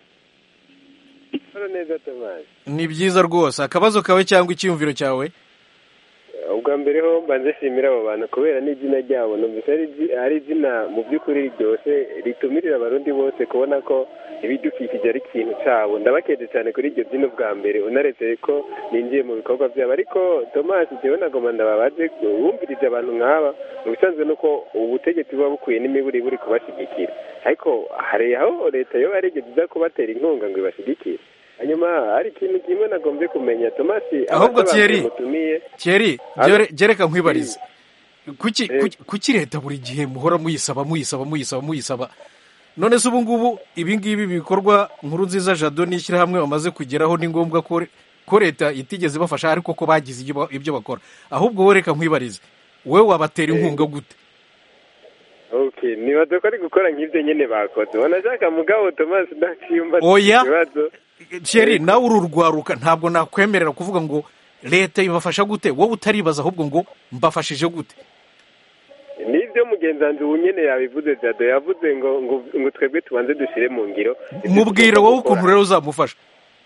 Neza Thomas. Ni byiza rwose. Akabazo kawe cyangwa icyumviro cyawe? ubwa mbere ho mbanze nshimira abo bantu kubera n'izina ryabo numvise ari izina mu by'ukuri ryose ritumirira abarundi bose kubona ko ibidukikije ari ikintu cyabo. Ndabakeje cyane kuri iryo zina ubwa mbere unaretse ko ninjiye mu bikorwa byabo. Ariko Thomas jewe nagoma ndababaze wumvirije abantu nk'aba mu bisanzwe nuko ubutegetsi buba bukwiye n'imiburi buri kubashyigikira, ariko hari aho leta yo yarigeze iza kubatera inkunga ngo ibashyigikire. Hanyuma hari ikintu kimwe nagombye kumenya Thomas, ahubwo Thierry gereka nkwibarize kuki leta buri gihe muhora muyisaba none se ubu ngubu ibi ngibi bikorwa nkuru nziza Jado n'ishyirahamwe bamaze kugeraho ni ngombwa ko leta itigeze bafasha ariko ko bagize ibyo bakora, ahubwo wowe reka nkwibarize wowe wabatera inkunga gute? Okay, nibaza ko ari gukora nk'ibyo nyine bakoze wanashaka mugabo Thomas ndakiyumva ikibazo. Thierry nawe ururwaruka ntabwo nakwemerera kuvuga ngo leta ibafasha gute wowe utaribaza ahubwo ngo mbafashije gute. Nibyo mugenzanzi ubu nyene yabivuze Jado yavuze ngo twebwe tubanze dushire mu ngiro. Mubwire wowe ukuntu rero uzamufasha.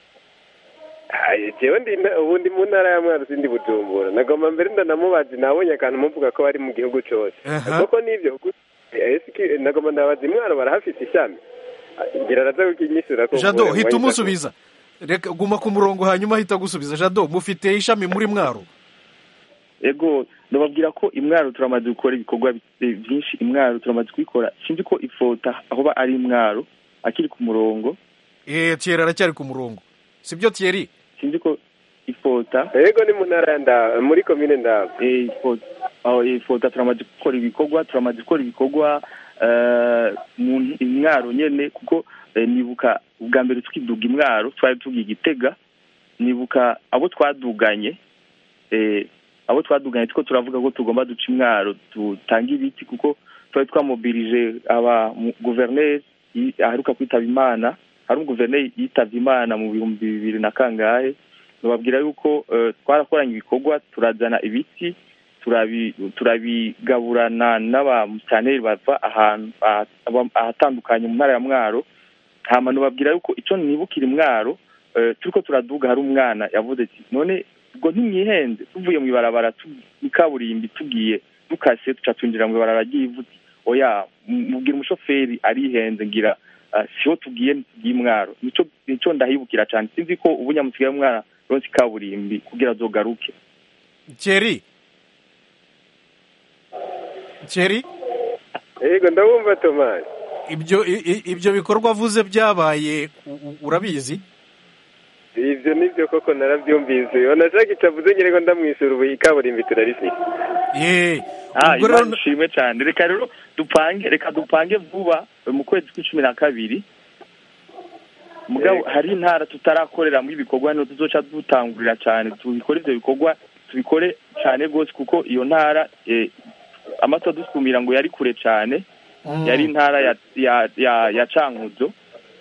Jewe ubundi mu ntara ya Mwaro sindi Bujumbura nagomba mbere ndanamubazi nabonye akantu muvuga ko bari mu gihugu cyose koko nibyo nagomba ndabazi Mwaro barahafite ishami ngira raza kukinyisura ko Jado hita umusubiza reka guma ku murongo hanyuma hita gusubiza. Jado mufite ishami muri Mwaro? Ego ndababwira ko Imwaro turamaze gukora ibikorwa byinshi. Imwaro turamaze kwikora sinzi ko ifota aho ba ari Imwaro akiri ku murongo. Thierry aracyari ku murongo sibyo Thierry? Sinzi ko ifota ego ni mu ntara nda muri commune Ndaba. Ifota turamaze gukora ibikorwa mu Imwaro nyene kuko nibuka ubwa mbere twiduga Imwaro twari tugiye Gitega, nibuka abo twaduganye two turavuga ko tugomba duca Imwaro tutanga ibiti kuko twari twamobilije aba gouverneur aheruka kwitaba Imana. Hari umuguverineri yitavye Imana mu 2000 na kangahe. Nababwira yuko twarakoranye ibikorwa turazana ibiti turabigaburana n'abamutaneri bava ahantu ahatandukanye mu ntara ya Mwaro. Hama nababwira yuko ico nibukira Mwaro turiko turaduga hari umwana yavuze ati none ubwo ntimyihenze tuvuye mu ibarabara ikaburimbi tugiye dukase tuca twinjira mu ibarabara ry'ivuti oya mubwira umushoferi arihenze ngira siho tugiye Mwaro. Nico ndahibukira cyane sinzi ko ubunyamusigaye Mwaro ronse kaburimbi kugira zogaruke. Thierry Ego ndabumva Thomas. Ibyo bikorwa vuze byabaye urabizi? Ibyo nibyo koko narabyumvise wanashaka itavuze nyine ko ndamwisura ubu ikaburimbi turarifite. Ubwo rero nshimwe cyane reka rero dupange vuba mu kwezi kwa12 mugabo hari intara tutarakorera mu ibikorwa no tuzoca dutangurira cyane tubikore ibyo bikorwa tubikore cyane gose kuko iyo ntara amato dusumira ngo yari kure cyane yari intara ya Cankuzo.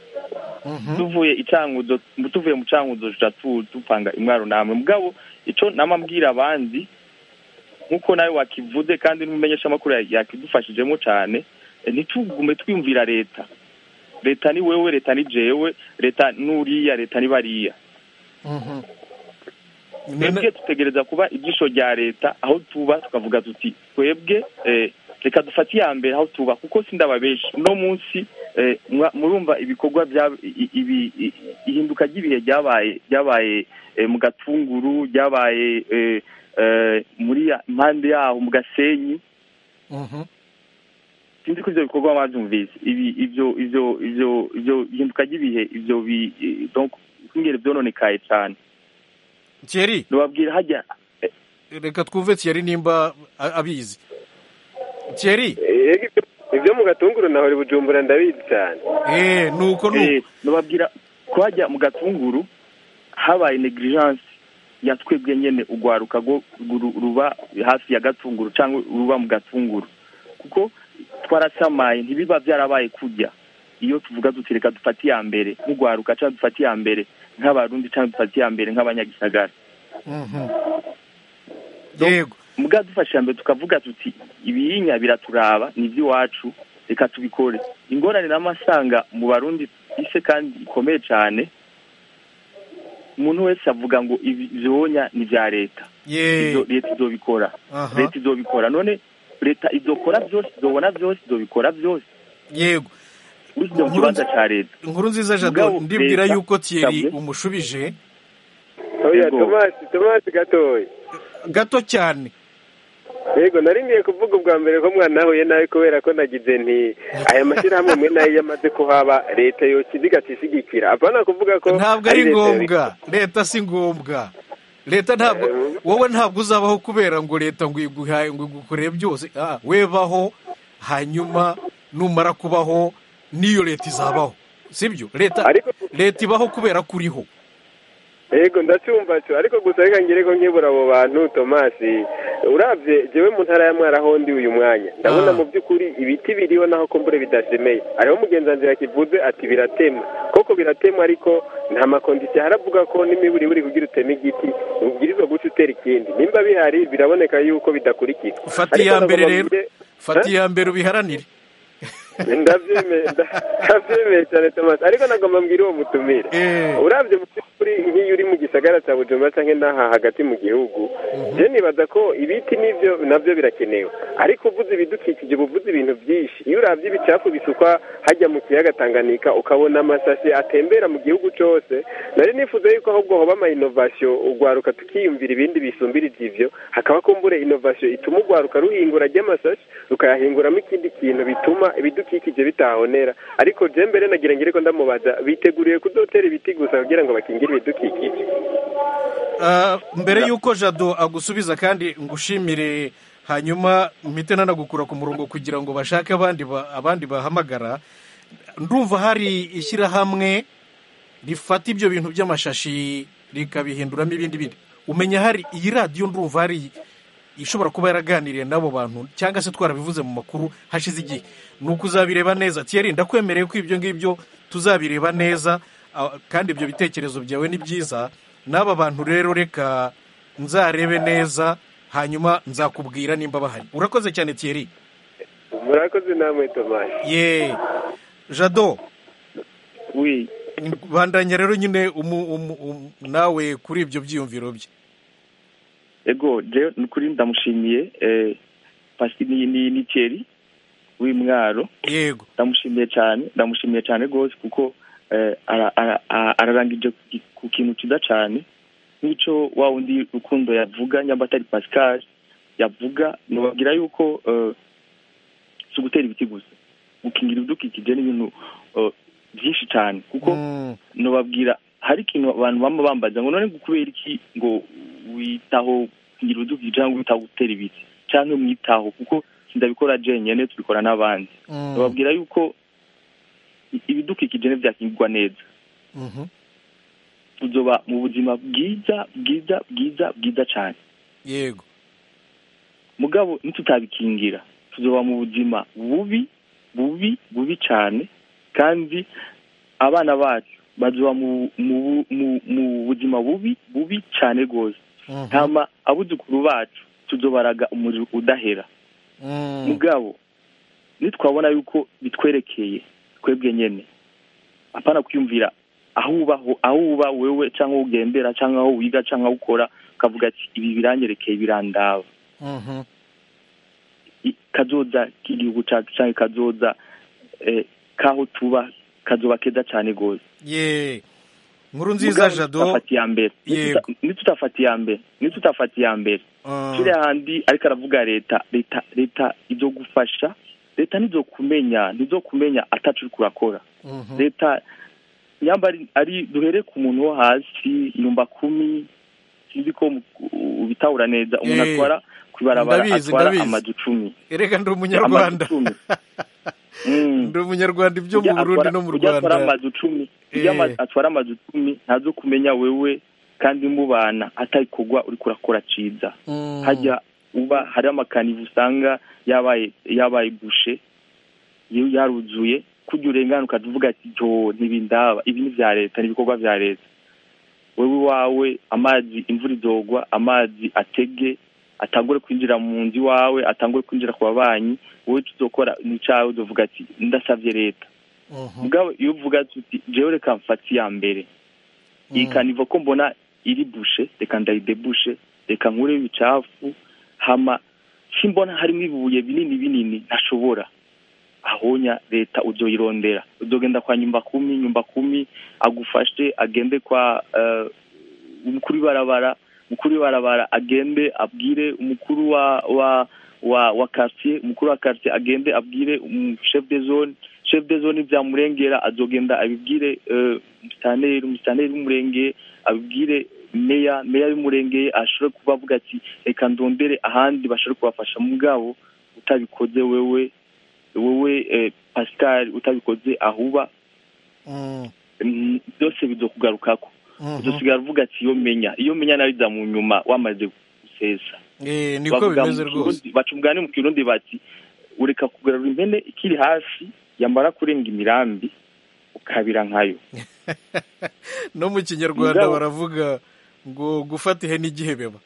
Tuvuye mu Cankuzo dupanga Imwaro namwe mugabo ico namambwira abandi nkuko nawe wakivuze kandi n'umumenyesha amakuru yakidufashijemo cyane ntitugume twiyumvira leta ni wewe, leta ni jewe, leta nuriya, leta ni bariya. Twebwe tutegereza kuba igisho rya leta aho tuba tukavuga tuti twebwe reka dufate iya mbere aho tuba kuko sindababeshi no munsi murumva ibikorwa ihinduka ry'ibihe ryabaye mu Gatunguru, ryabaye muri impande yaho mu Gasenyi. Sinzi ko ivyo bikorwa amavyumvise ivyo ihinduka ry'ibihe donc ingere byononekaye cyane. Thierry nubabwira hajya reka twumve Thierry nimba abizi. Thierry ibyo mu Gatunguru naho Bujumbura ndabizi cyane. Nuko nubabwira ko hajya mu Gatunguru habaye negligence ya twebwe nyene ugwaruka ruba hafi ya Gatunguru cyangwa ruba mu Gatunguru kuko twarasamaye ntibiba byarabaye kujya iyo tuvuga dutereka dufati ya mbere nk'ugwaruka cyangwa dufati ya mbere nk'abarundi cyangwa dufati ya mbere nk'abanyagisagara. Yego muga dufasha mbere tukavuga tuti ibiyinya biraturaba nivyo wacu reka tubikore. Ingorane n'amasanga mu Barundi ise kandi ikomeye cyane umuntu wese avuga ngo ivyonya ni vya leta. Leta izobikora. Leta izobikora. None leta izokora byose, izobona byose, izobikora byose. Yego. Mu kibanza ca leta. Inkuru nziza Jado, ndibwira yuko Thierry umushubije. Oya Thomas gatoya. Gato cyane. Yego naringiye kuvuga ubwa mbere ko mwana nahuye nawe kubera ko nagize nti aya mashyirahamwe mwe nayo yamaze kuhaba leta yokiziga tisigikira apana kuvuga ko ntabwo ari ngombwa leta si ngombwa leta ntabwo wowe ntabwo uzabaho kubera ngo leta ngo iguhaye ngo igukore byose webaho hanyuma numara kubaho niyo leta izabaho sibyo leta ibaho kubera kuriho. Yego ndacyumva cyo ariko gusa reka ngire ko nkibura abo bantu Thomas uravye jewe mu ntara ya Mwarahondi uyu mwanya ndabona mu byukuri ibiti biriho naho kombure bidashemeye ariho mugenzanzi yakivuze ati biratemwa koko biratemwa ariko nta makondisiyo haravuga ko n'imiburi buri kugira uteme igiti ubwirizwa guca utera ikindi nimba bihari biraboneka yuko bidakurikizwa. Fati ya mbere rero fati ya mbere ubiharanire. ndabyemeye cyane Thomas ariko nagomba mbwira uwo mutumire uravye mu byukuri nk'iyo uri mu gisagara cya Bujumbura canke n'aha hagati mu gihugu je nibaza ko ibiti n'ivyo navyo birakenewe ariko uvuze ibidukikije buvuze ibintu byinshi iyo uravye ibicafu bisukwa hajya mu kiyaga Tanganyika ukabona amasashe atembera mu gihugu cyose nari nifuza yuko ahubwo hoba ama innovation ugwaruka tukiyumvira ibindi bisumbirije ivyo hakaba kumbure innovation ituma ugwaruka ruhingura ry'amasashe rukayahinguramo ikindi kintu bituma ibidukikije bitahonera ariko je mbere nagira ngire ko ndamubaza biteguriye kuzotera ibiti gusa kugira ngo bakingire ibidukikije. Mbere yuko Jado agusubiza kandi ngushimire hanyuma mpite nanagukura ku murongo kugira ngo bashake abandi bahamagara ndumva hari ishyirahamwe rifata ibyo bintu by'amashashi rikabihinduramo ibindi umenya hari iyi radiyo ndumva hari ishobora kuba yaraganiriye n'abo bantu cyangwa se twarabivuze mu makuru hashize igihe ni ukuzabireba neza Thierry ndakwemereye ko ibyo ngibyo tuzabireba neza kandi ibyo bitekerezo byawe ni byiza n'aba bantu rero reka nzarebe neza hanyuma nzakubwira nimba bahari. Urakoze cyane Thierry. Murakoze namwe Thomas. Jado oui bandanya rero nyine nawe kuri ibyo byiyumviro bye. Ego je nukuri ndamushimiye pasi ni Thierry w'Imwaro. Yego ndamushimiye cyane gose kuko ararangije ku kintu kiza cyane nico wa undi Rukundo yavuga nyamba atari Pascal yavuga nubabwira yuko sugutera ibiti gusa gukingira ibidukikije n'ibintu byinshi cyane kuko nubabwira hari ikintu abantu bamba bambaza ngo none gukubera iki ngo witaho kugira ibidukikije cyangwa witaho gutera ibiti cyangwa mwitaho kuko sindabikora jenyene tubikora n'abandi nubabwira yuko ibidukikije n'ibyakingirwa neza tuzoba mu buzima bwiza cyane. Yego mugabo nitutabikingira tuzoba mu buzima bubi cyane kandi abana bacu bazoba mu buzima bubi cyane rwose ntama abuzukuru bacu tuzobaraga umuriro udahera mugabo nitwabona yuko bitwerekeye twebwe nyene apana kwiyumvira aho uba wewe cyangwa ugendera cyangwa aho wiga cyangwa ukora ukavuga ati ibi biranyerekeye birandaba kazoza k'igihugu cyacu cyangwa kazoza kaho tuba kazoba keza cyane gose. Nkuru nziza Jado nitutafata iya mbere kiri handi ariko aravuga leta izo gufasha leta nizo kumenya atacu kurakora leta nyamba ari duhere ku muntu wo hasi nyumba 10 sinzi ko ubitahura neza umuntu atwara kwibarabara atwara amazu 10 erega ndi umunyarwanda ndi umunyarwanda ibyo mu Burundi no mu Rwanda atwara amazu 10 atwara amazu 10 ntazo kumenya wewe kandi mubana atayikogwa uri kurakora ciza hajya uba hari amakanivu usanga yabaye bushe iyo yaruzuye kujya urengana ukavuga ati jo ntibindaba ibi ni vya leta n'ibikorwa vya leta wewe wawe amazi imvura izogwa amazi atege atangure kwinjira mu nzi wawe atangure kwinjira ku babanyi wowe tuzokora nicawe uzovuga ati ndasavye leta mugabo iyo uvuga ati jewe reka mfati ya mbere iyi kanivo ko mbona iri bushe reka ndayidebushe reka nkure ibicafu hama simbona harimo ibuye binini ntashobora ahonya leta uzoyirondera uzogenda kwa nyumba kumi agufashe agende kwa umukuru barabara agende abwire umukuru wa quartier umukuru wa quartier agende abwire chef de zone byamurengera azogenda abibwire umustaneri w'umurenge abibwire meya y'umurenge ashobora kubavuga ati reka ndondere ahandi bashobora kubafasha mugabo utabikoze wewe Pascal utabikoze ahuba byose bizokugarukako uzosigara uvuga ati iyo menya nariza mu nyuma wamaze gusesa niko bimeze rwose bacumugane mu kirundi bati ureka kugarura impene ikiri hasi yambara kurenga imirambi ukabira nkayo no mu kinyarwanda baravuga ngo gufata ihene igihebeba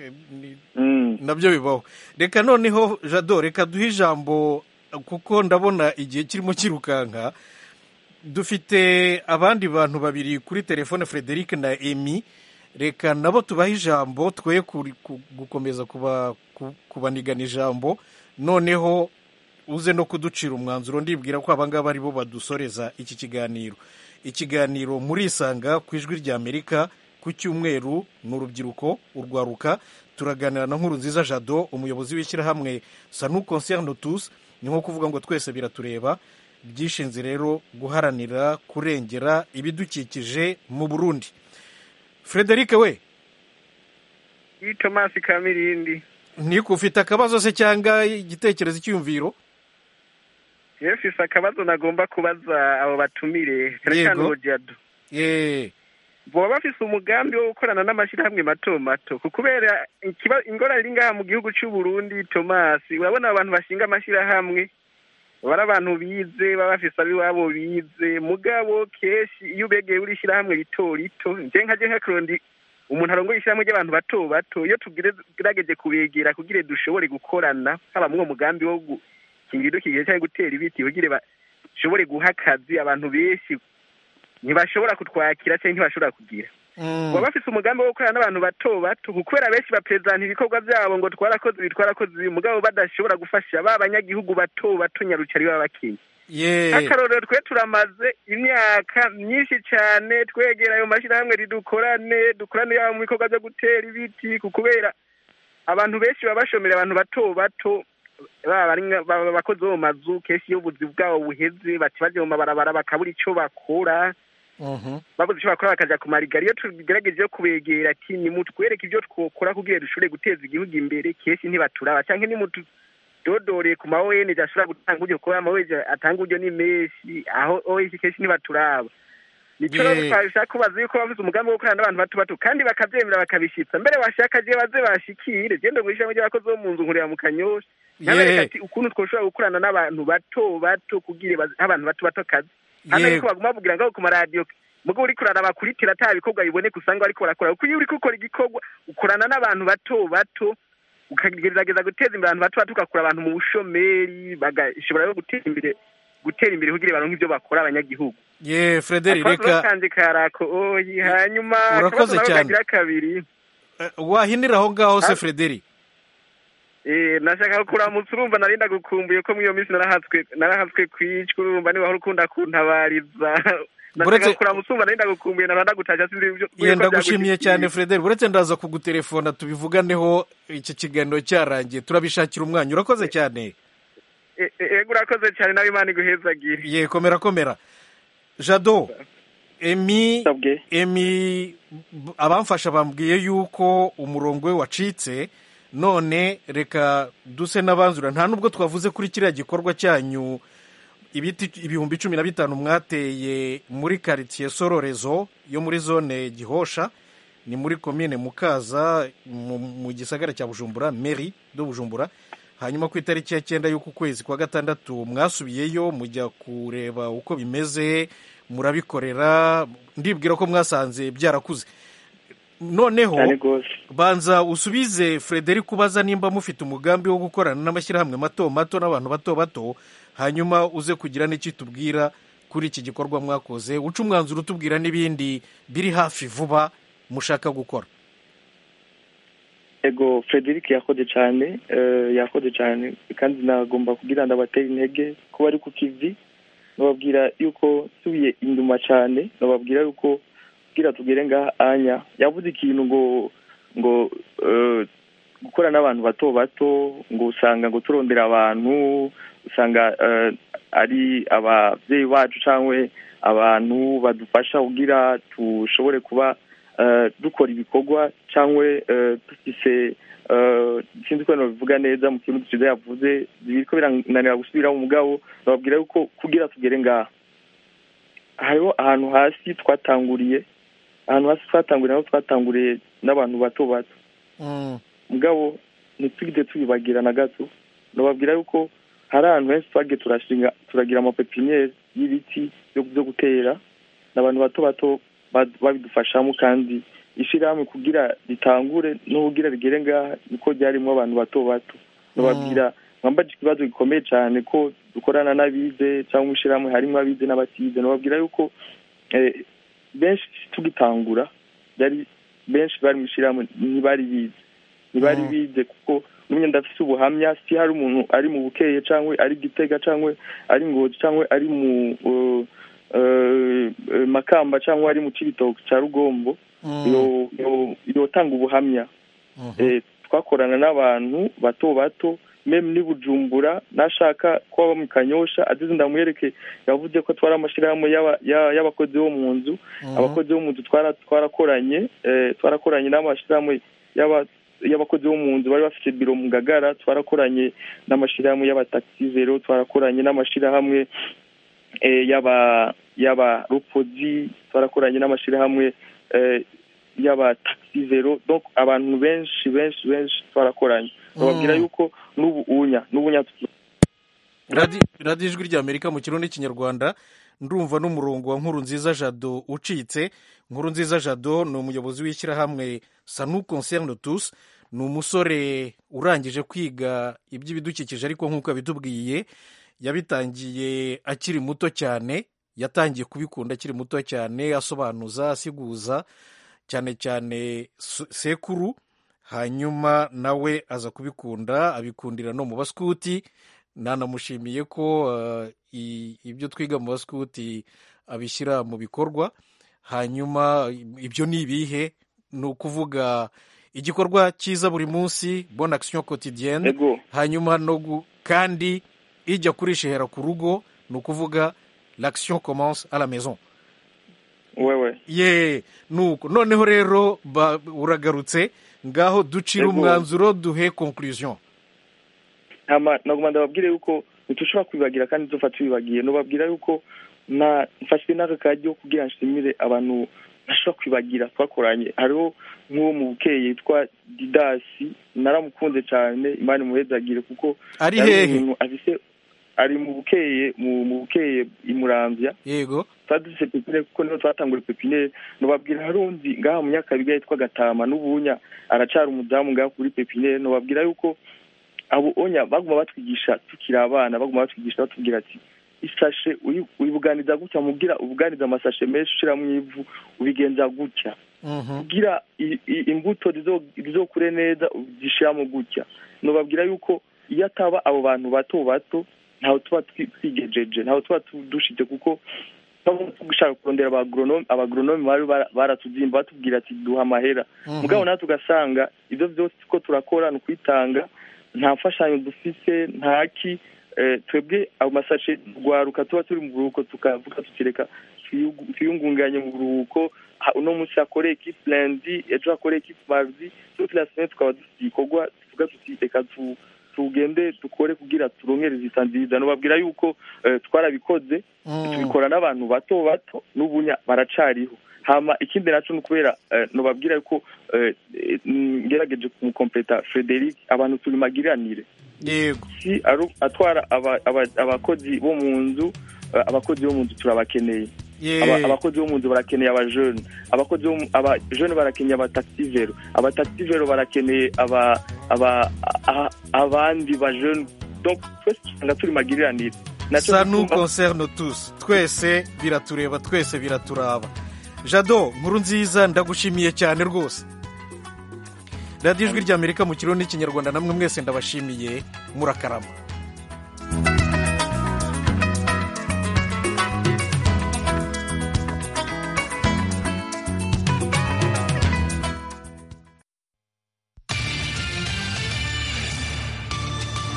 nabyo bibaho. Reka noneho Jado reka duhe ijambo kuko ndabona igihe kirimo kirukanka. Dufite abandi bantu babiri kuri telefone, Frederic na Emi. Reka nabo tubahe ijambo, twe gukomeza kubanigana ijambo, noneho uze no kuducira umwanzuro. Ndibwira ko abangaba ari bo badusoreza iki kiganiro murisanga ku ijwi rya Amerika ku cyumweru. N'urubyiruko urwaruka turaganira na Nkurunziza Jado, umuyobozi w'ishyirahamwe Sanu Concerne Tous. Ni nko kuvuga ngo twese biratureba, byishinze rero guharanira kurengera ibidukikije mu Burundi. Frederic we Thomas Kamirindi, niko ufite akabazo se cyangwa igitekerezo cy'iyumviro? Yefise akabazo nagomba kubaza abo batumire Christian Jado. Bo bafise umugambi wo gukorana n'amashirahamwe mato mato kubera ingora iri ngaha mu gihugu cy'u Burundi. Thomas, urabona abantu bashinga amashirahamwe bari abantu bize, baba bafise abiwabo bize, mugabo keshi iyo ubegeye uri shirahamwe rito rito nka Krondi umuntu arongo ishyirahamwe ry'abantu bato bato, iyo tugerageje kubegera kugira dushobore gukorana haba mu mugambi wo gukingira idukikije cyangwa gutera ibiti kugira bashobore guha akazi abantu benshi, ntibashobora kutwakira cyangwa ntibashobora kugira baba bafise umugambi wo gukorana n'abantu bato bato kubera benshi bapresenta ibikorwa byabo ngo twarakoze mugabo badashobora gufasha ba banyagihugu bato bato nyarucari baba bakenye. Akarorero twe turamaze imyaka myinshi cyane twegera ayo mashirahamwe dukorane yaba mu bikorwa byo gutera ibiti kubera abantu benshi baba bashomera abantu bato bato bakoze mu mazu kenshi iyo ubuzi bwabo buheze bati baje mu mabarabara bakabura icyo bakora, babuze icyo bakora bakaja ku marigari. Iyo tugerageje kubegera ati nimutwereke ibyo twokora kugira dushobore guteza igihugu imbere, kenshi ntibaturaba cyangwa nimutudodoreye ku maONG ashobora gutanga uburyo kuba amaONG atanga uburyo ni menshi aho ONG kenshi ntibaturaba. Nico twashaka kubaza yuko bafite umugambi wo gukorana n'abantu bato bato kandi bakabyemera bakabishitsa mbere washaka je baze bashikire gende guhisha mu bakozi bo mu nzu nkurira mu Kanyosha nabereka ati ukuntu twoshobora gukorana n'abantu bato bato kugira abantu bato bato kazi hano ariko baguma bavugira ngo ku maradiyo mugo uri kuraraba kuri tirata bikorwa biboneka usanga ariko barakora kuko iyo uri gukora igikorwa ukorana n'abantu bato bato ukagerageza guteza imbere abantu bato bato ukakura abantu mu bushomeri bagashobora gutera imbere kugira baronke ibyo bakora abanyagihugu. Frederic reka hanyuma urakoze cyane kabiri wahinira aho ngaho se Frederic. Nashaka kuramutsa, urumva narinda gukumbuye ko muri iyo minsi narahatswe kwicwa, urumva niba urukunda kuntabariza. Nashaka kuramutsa, urumva narinda gukumbuye naranda gutaja sinzi ibyo. Yenda gushimiye cyane Frederic, uretse ndaza kugutelefona tubivuganeho iki kiganiro cyarangiye, turabishakira umwanya. Urakoze cyane. Urakoze cyane nawe Imana iguhezagire. Komera. Jado, Emi abamfasha bambwiye yuko umurongo we wacitse, none reka duse n'abanzura. Nta nubwo twavuze kuri kiriya gikorwa cyanyu ibiti 15,000 mwateye muri quartier Sororezo yo muri zone Gihosha, ni muri commune Mukaza mu gisagara cya Bujumbura, mairie de Bujumbura. Hanyuma ku itariki ya 9 y'uku kwezi kwa gatandatu mwasubiyeyo mujya kureba uko bimeze, murabikorera. Ndibwira ko mwasanze byarakuze. Noneho banza usubize Frederic kubaza nimba mufite umugambi wo gukorana n'amashyirahamwe mato mato n'abantu bato bato, hanyuma uze kugira n'iki tubwira kuri iki gikorwa mwakoze, uca umwanzuro utubwira n'ibindi biri hafi vuba mushaka gukora. ego Frederic yakoze cyane kandi nagomba kugira ndabatera intege ko bari ku kivi, nababwira yuko subiye inyuma cyane, nababwira yuko kugira tugere ngaha anya yavuze ikintu ngo gukora n'abantu bato bato, ngo usanga ngo turondera abantu, usanga ari ababyeyi bacu cyangwa abantu badufasha kugira tushobore kuba dukora ibikorwa cyangwa dufise sinzi ko nabivuga neza mu kintu dusize yavuze biriko birananira gusubira mu mugabo. Nababwira yuko kugira tugere ngaha hariho ahantu hasi twatanguriye aho twatanguriye n'abantu bato bato mugabo ntitwigeze tubibagira na gato. Nababwira yuko hari ahantu henshi twagiye turagira amapepiniyeri y'ibiti byo gutera n'abantu bato bato babidufashamo, kandi ishyirahamwe kugira ritangure no kugira rigere ngaha niko ryarimo abantu bato bato. Nababwira mwambaje ikibazo gikomeye cyane ko dukorana n'abize cyangwa ishyirahamwe harimo abize n'abatize. Nababwira yuko benshi tugitangura benshi bari mu ishyirahamwe ntibari bize kuko n'umwe ndafise ubuhamya, si hari umuntu ari mu Bukeye cyangwa ari Gitega cyangwa ari Ngozi cyangwa ari mu Makamba cyangwa ari mu Cibitoke cya Rugombo yotanga ubuhamya. Twakorana n'abantu bato bato meme ni Bujumbura, nashaka ko aba mu Kanyosha azize ndamwereke yavuze ko twara amashirahamwe y'abakozi bo mu nzu. Abakozi bo mu nzu twarakoranye n'amashirahamwe y'abakozi bo mu nzu bari bafite biro mu Ngagara, twarakoranye n'amashirahamwe y'abataxi zero, twarakoranye n'amashirahamwe y'aba Rupozi, twarakoranye n'amashirahamwe y'abataxi zero. Donc abantu benshi twarakoranye. Bababwira yuko n'ubunya radiyo ijwi ry'Amerika mu kirundi n'ikinyarwanda. Ndumva n'umurongo wa Nkurunziza Jado ucitse. Nkurunziza Jado ni umuyobozi w'ishyirahamwe Sanu Concerne Tous, ni umusore urangije kwiga iby'ibidukikije, ariko nk'uko abitubwiye yabitangiye akiri muto cyane, yatangiye kubikunda akiri muto cyane, asobanuza asiguza cyane cyane sekuru, hanyuma nawe aza kubikunda, abikundira no mu baskuti. Nanamushimiye ko ibyo twiga mu baskuti abishyira mu bikorwa. Hanyuma ibyo ni ibihe? Ni ukuvuga igikorwa cyiza buri munsi, bonne action quotidienne. Hanyuma kandi ijya kurishehera ku rugo, ni ukuvuga l'action commence à la maison. Nuko noneho rero uragarutse ngaho, ducira umwanzuro, duhe conclusion. Nagomba ndababwire yuko ntitushobora kwibagira kandi dufata tubibagiye. Nubabwira yuko mfashwe n'aka kajyo kugira nshimire abantu ntashobora kwibagira twakoranye. Hariho nk'uwo mu Bukeye yitwa Didasi, naramukunze cyane, Imana imuhezagire kuko ari hehe? Ari mu Bukeye i Muramvya. Yego. Twaduse pepinere kuko niho twatangura pepinere. Nubabwira harundi ngaha mu Nyakabiga yitwa Gatama n'ubunya aracara umudamu ngaha kuri pepinere. Nubabwira yuko abo onya baguma batwigisha tukiri abana, baguma batwigisha batubwira ati isashe uyibuganiza gutya, mubwira ubuganiza amasashe menshi ushira mu ivu ubigenza gutya, kugira imbuto zizokure neza uzishiramo gutya. Nubabwira yuko iyo ataba abo bantu bato bato ntaho tuba twigejeje, ntaho tuba dushite, kuko gushaka kurondera abagronome bari baratuzimba batubwira ati duha amahera. Mugabo natwe tugasanga ibyo byose ko turakora no kwitanga, nta mfashanyo dufise ntaki. Twebwe abo masashe rwaruka tuba turi mu buruhuko tukavuga tutireka twiyungunganye mu buruhuko. Uno munsi akoreye equipe lundi, ejo akoreye equipe mardi, toute la semaine tukaba dufite igikorwa tuvuga tuti reka tugende dukore kugira turonkere zitanziza. Nubabwira yuko twarabikoze, tubikora n'abantu bato bato n'ubunya baracariho. Hama ikindi naco nukubera nubabwira yuko ngerageje kumukompleta Frederic, abantu turi magiranire. Yego. Si atwara abakozi bo mu nzu, abakozi bo mu nzu turabakeneye. Abakozi bo mu nzu barakeneye abajene, abajene barakeneye abataxivero, abataxivero barakeneye abandi bajene. Donc twese turi magiranire. ça nous concerne tous, twese biratureba, twese biraturaba. Jado nkuru nziza, ndagushimiye cyane rwose. radiyo ijwi ry'Amerika mu kirundi n'ikinyarwanda, namwe mwese ndabashimiye, murakarama.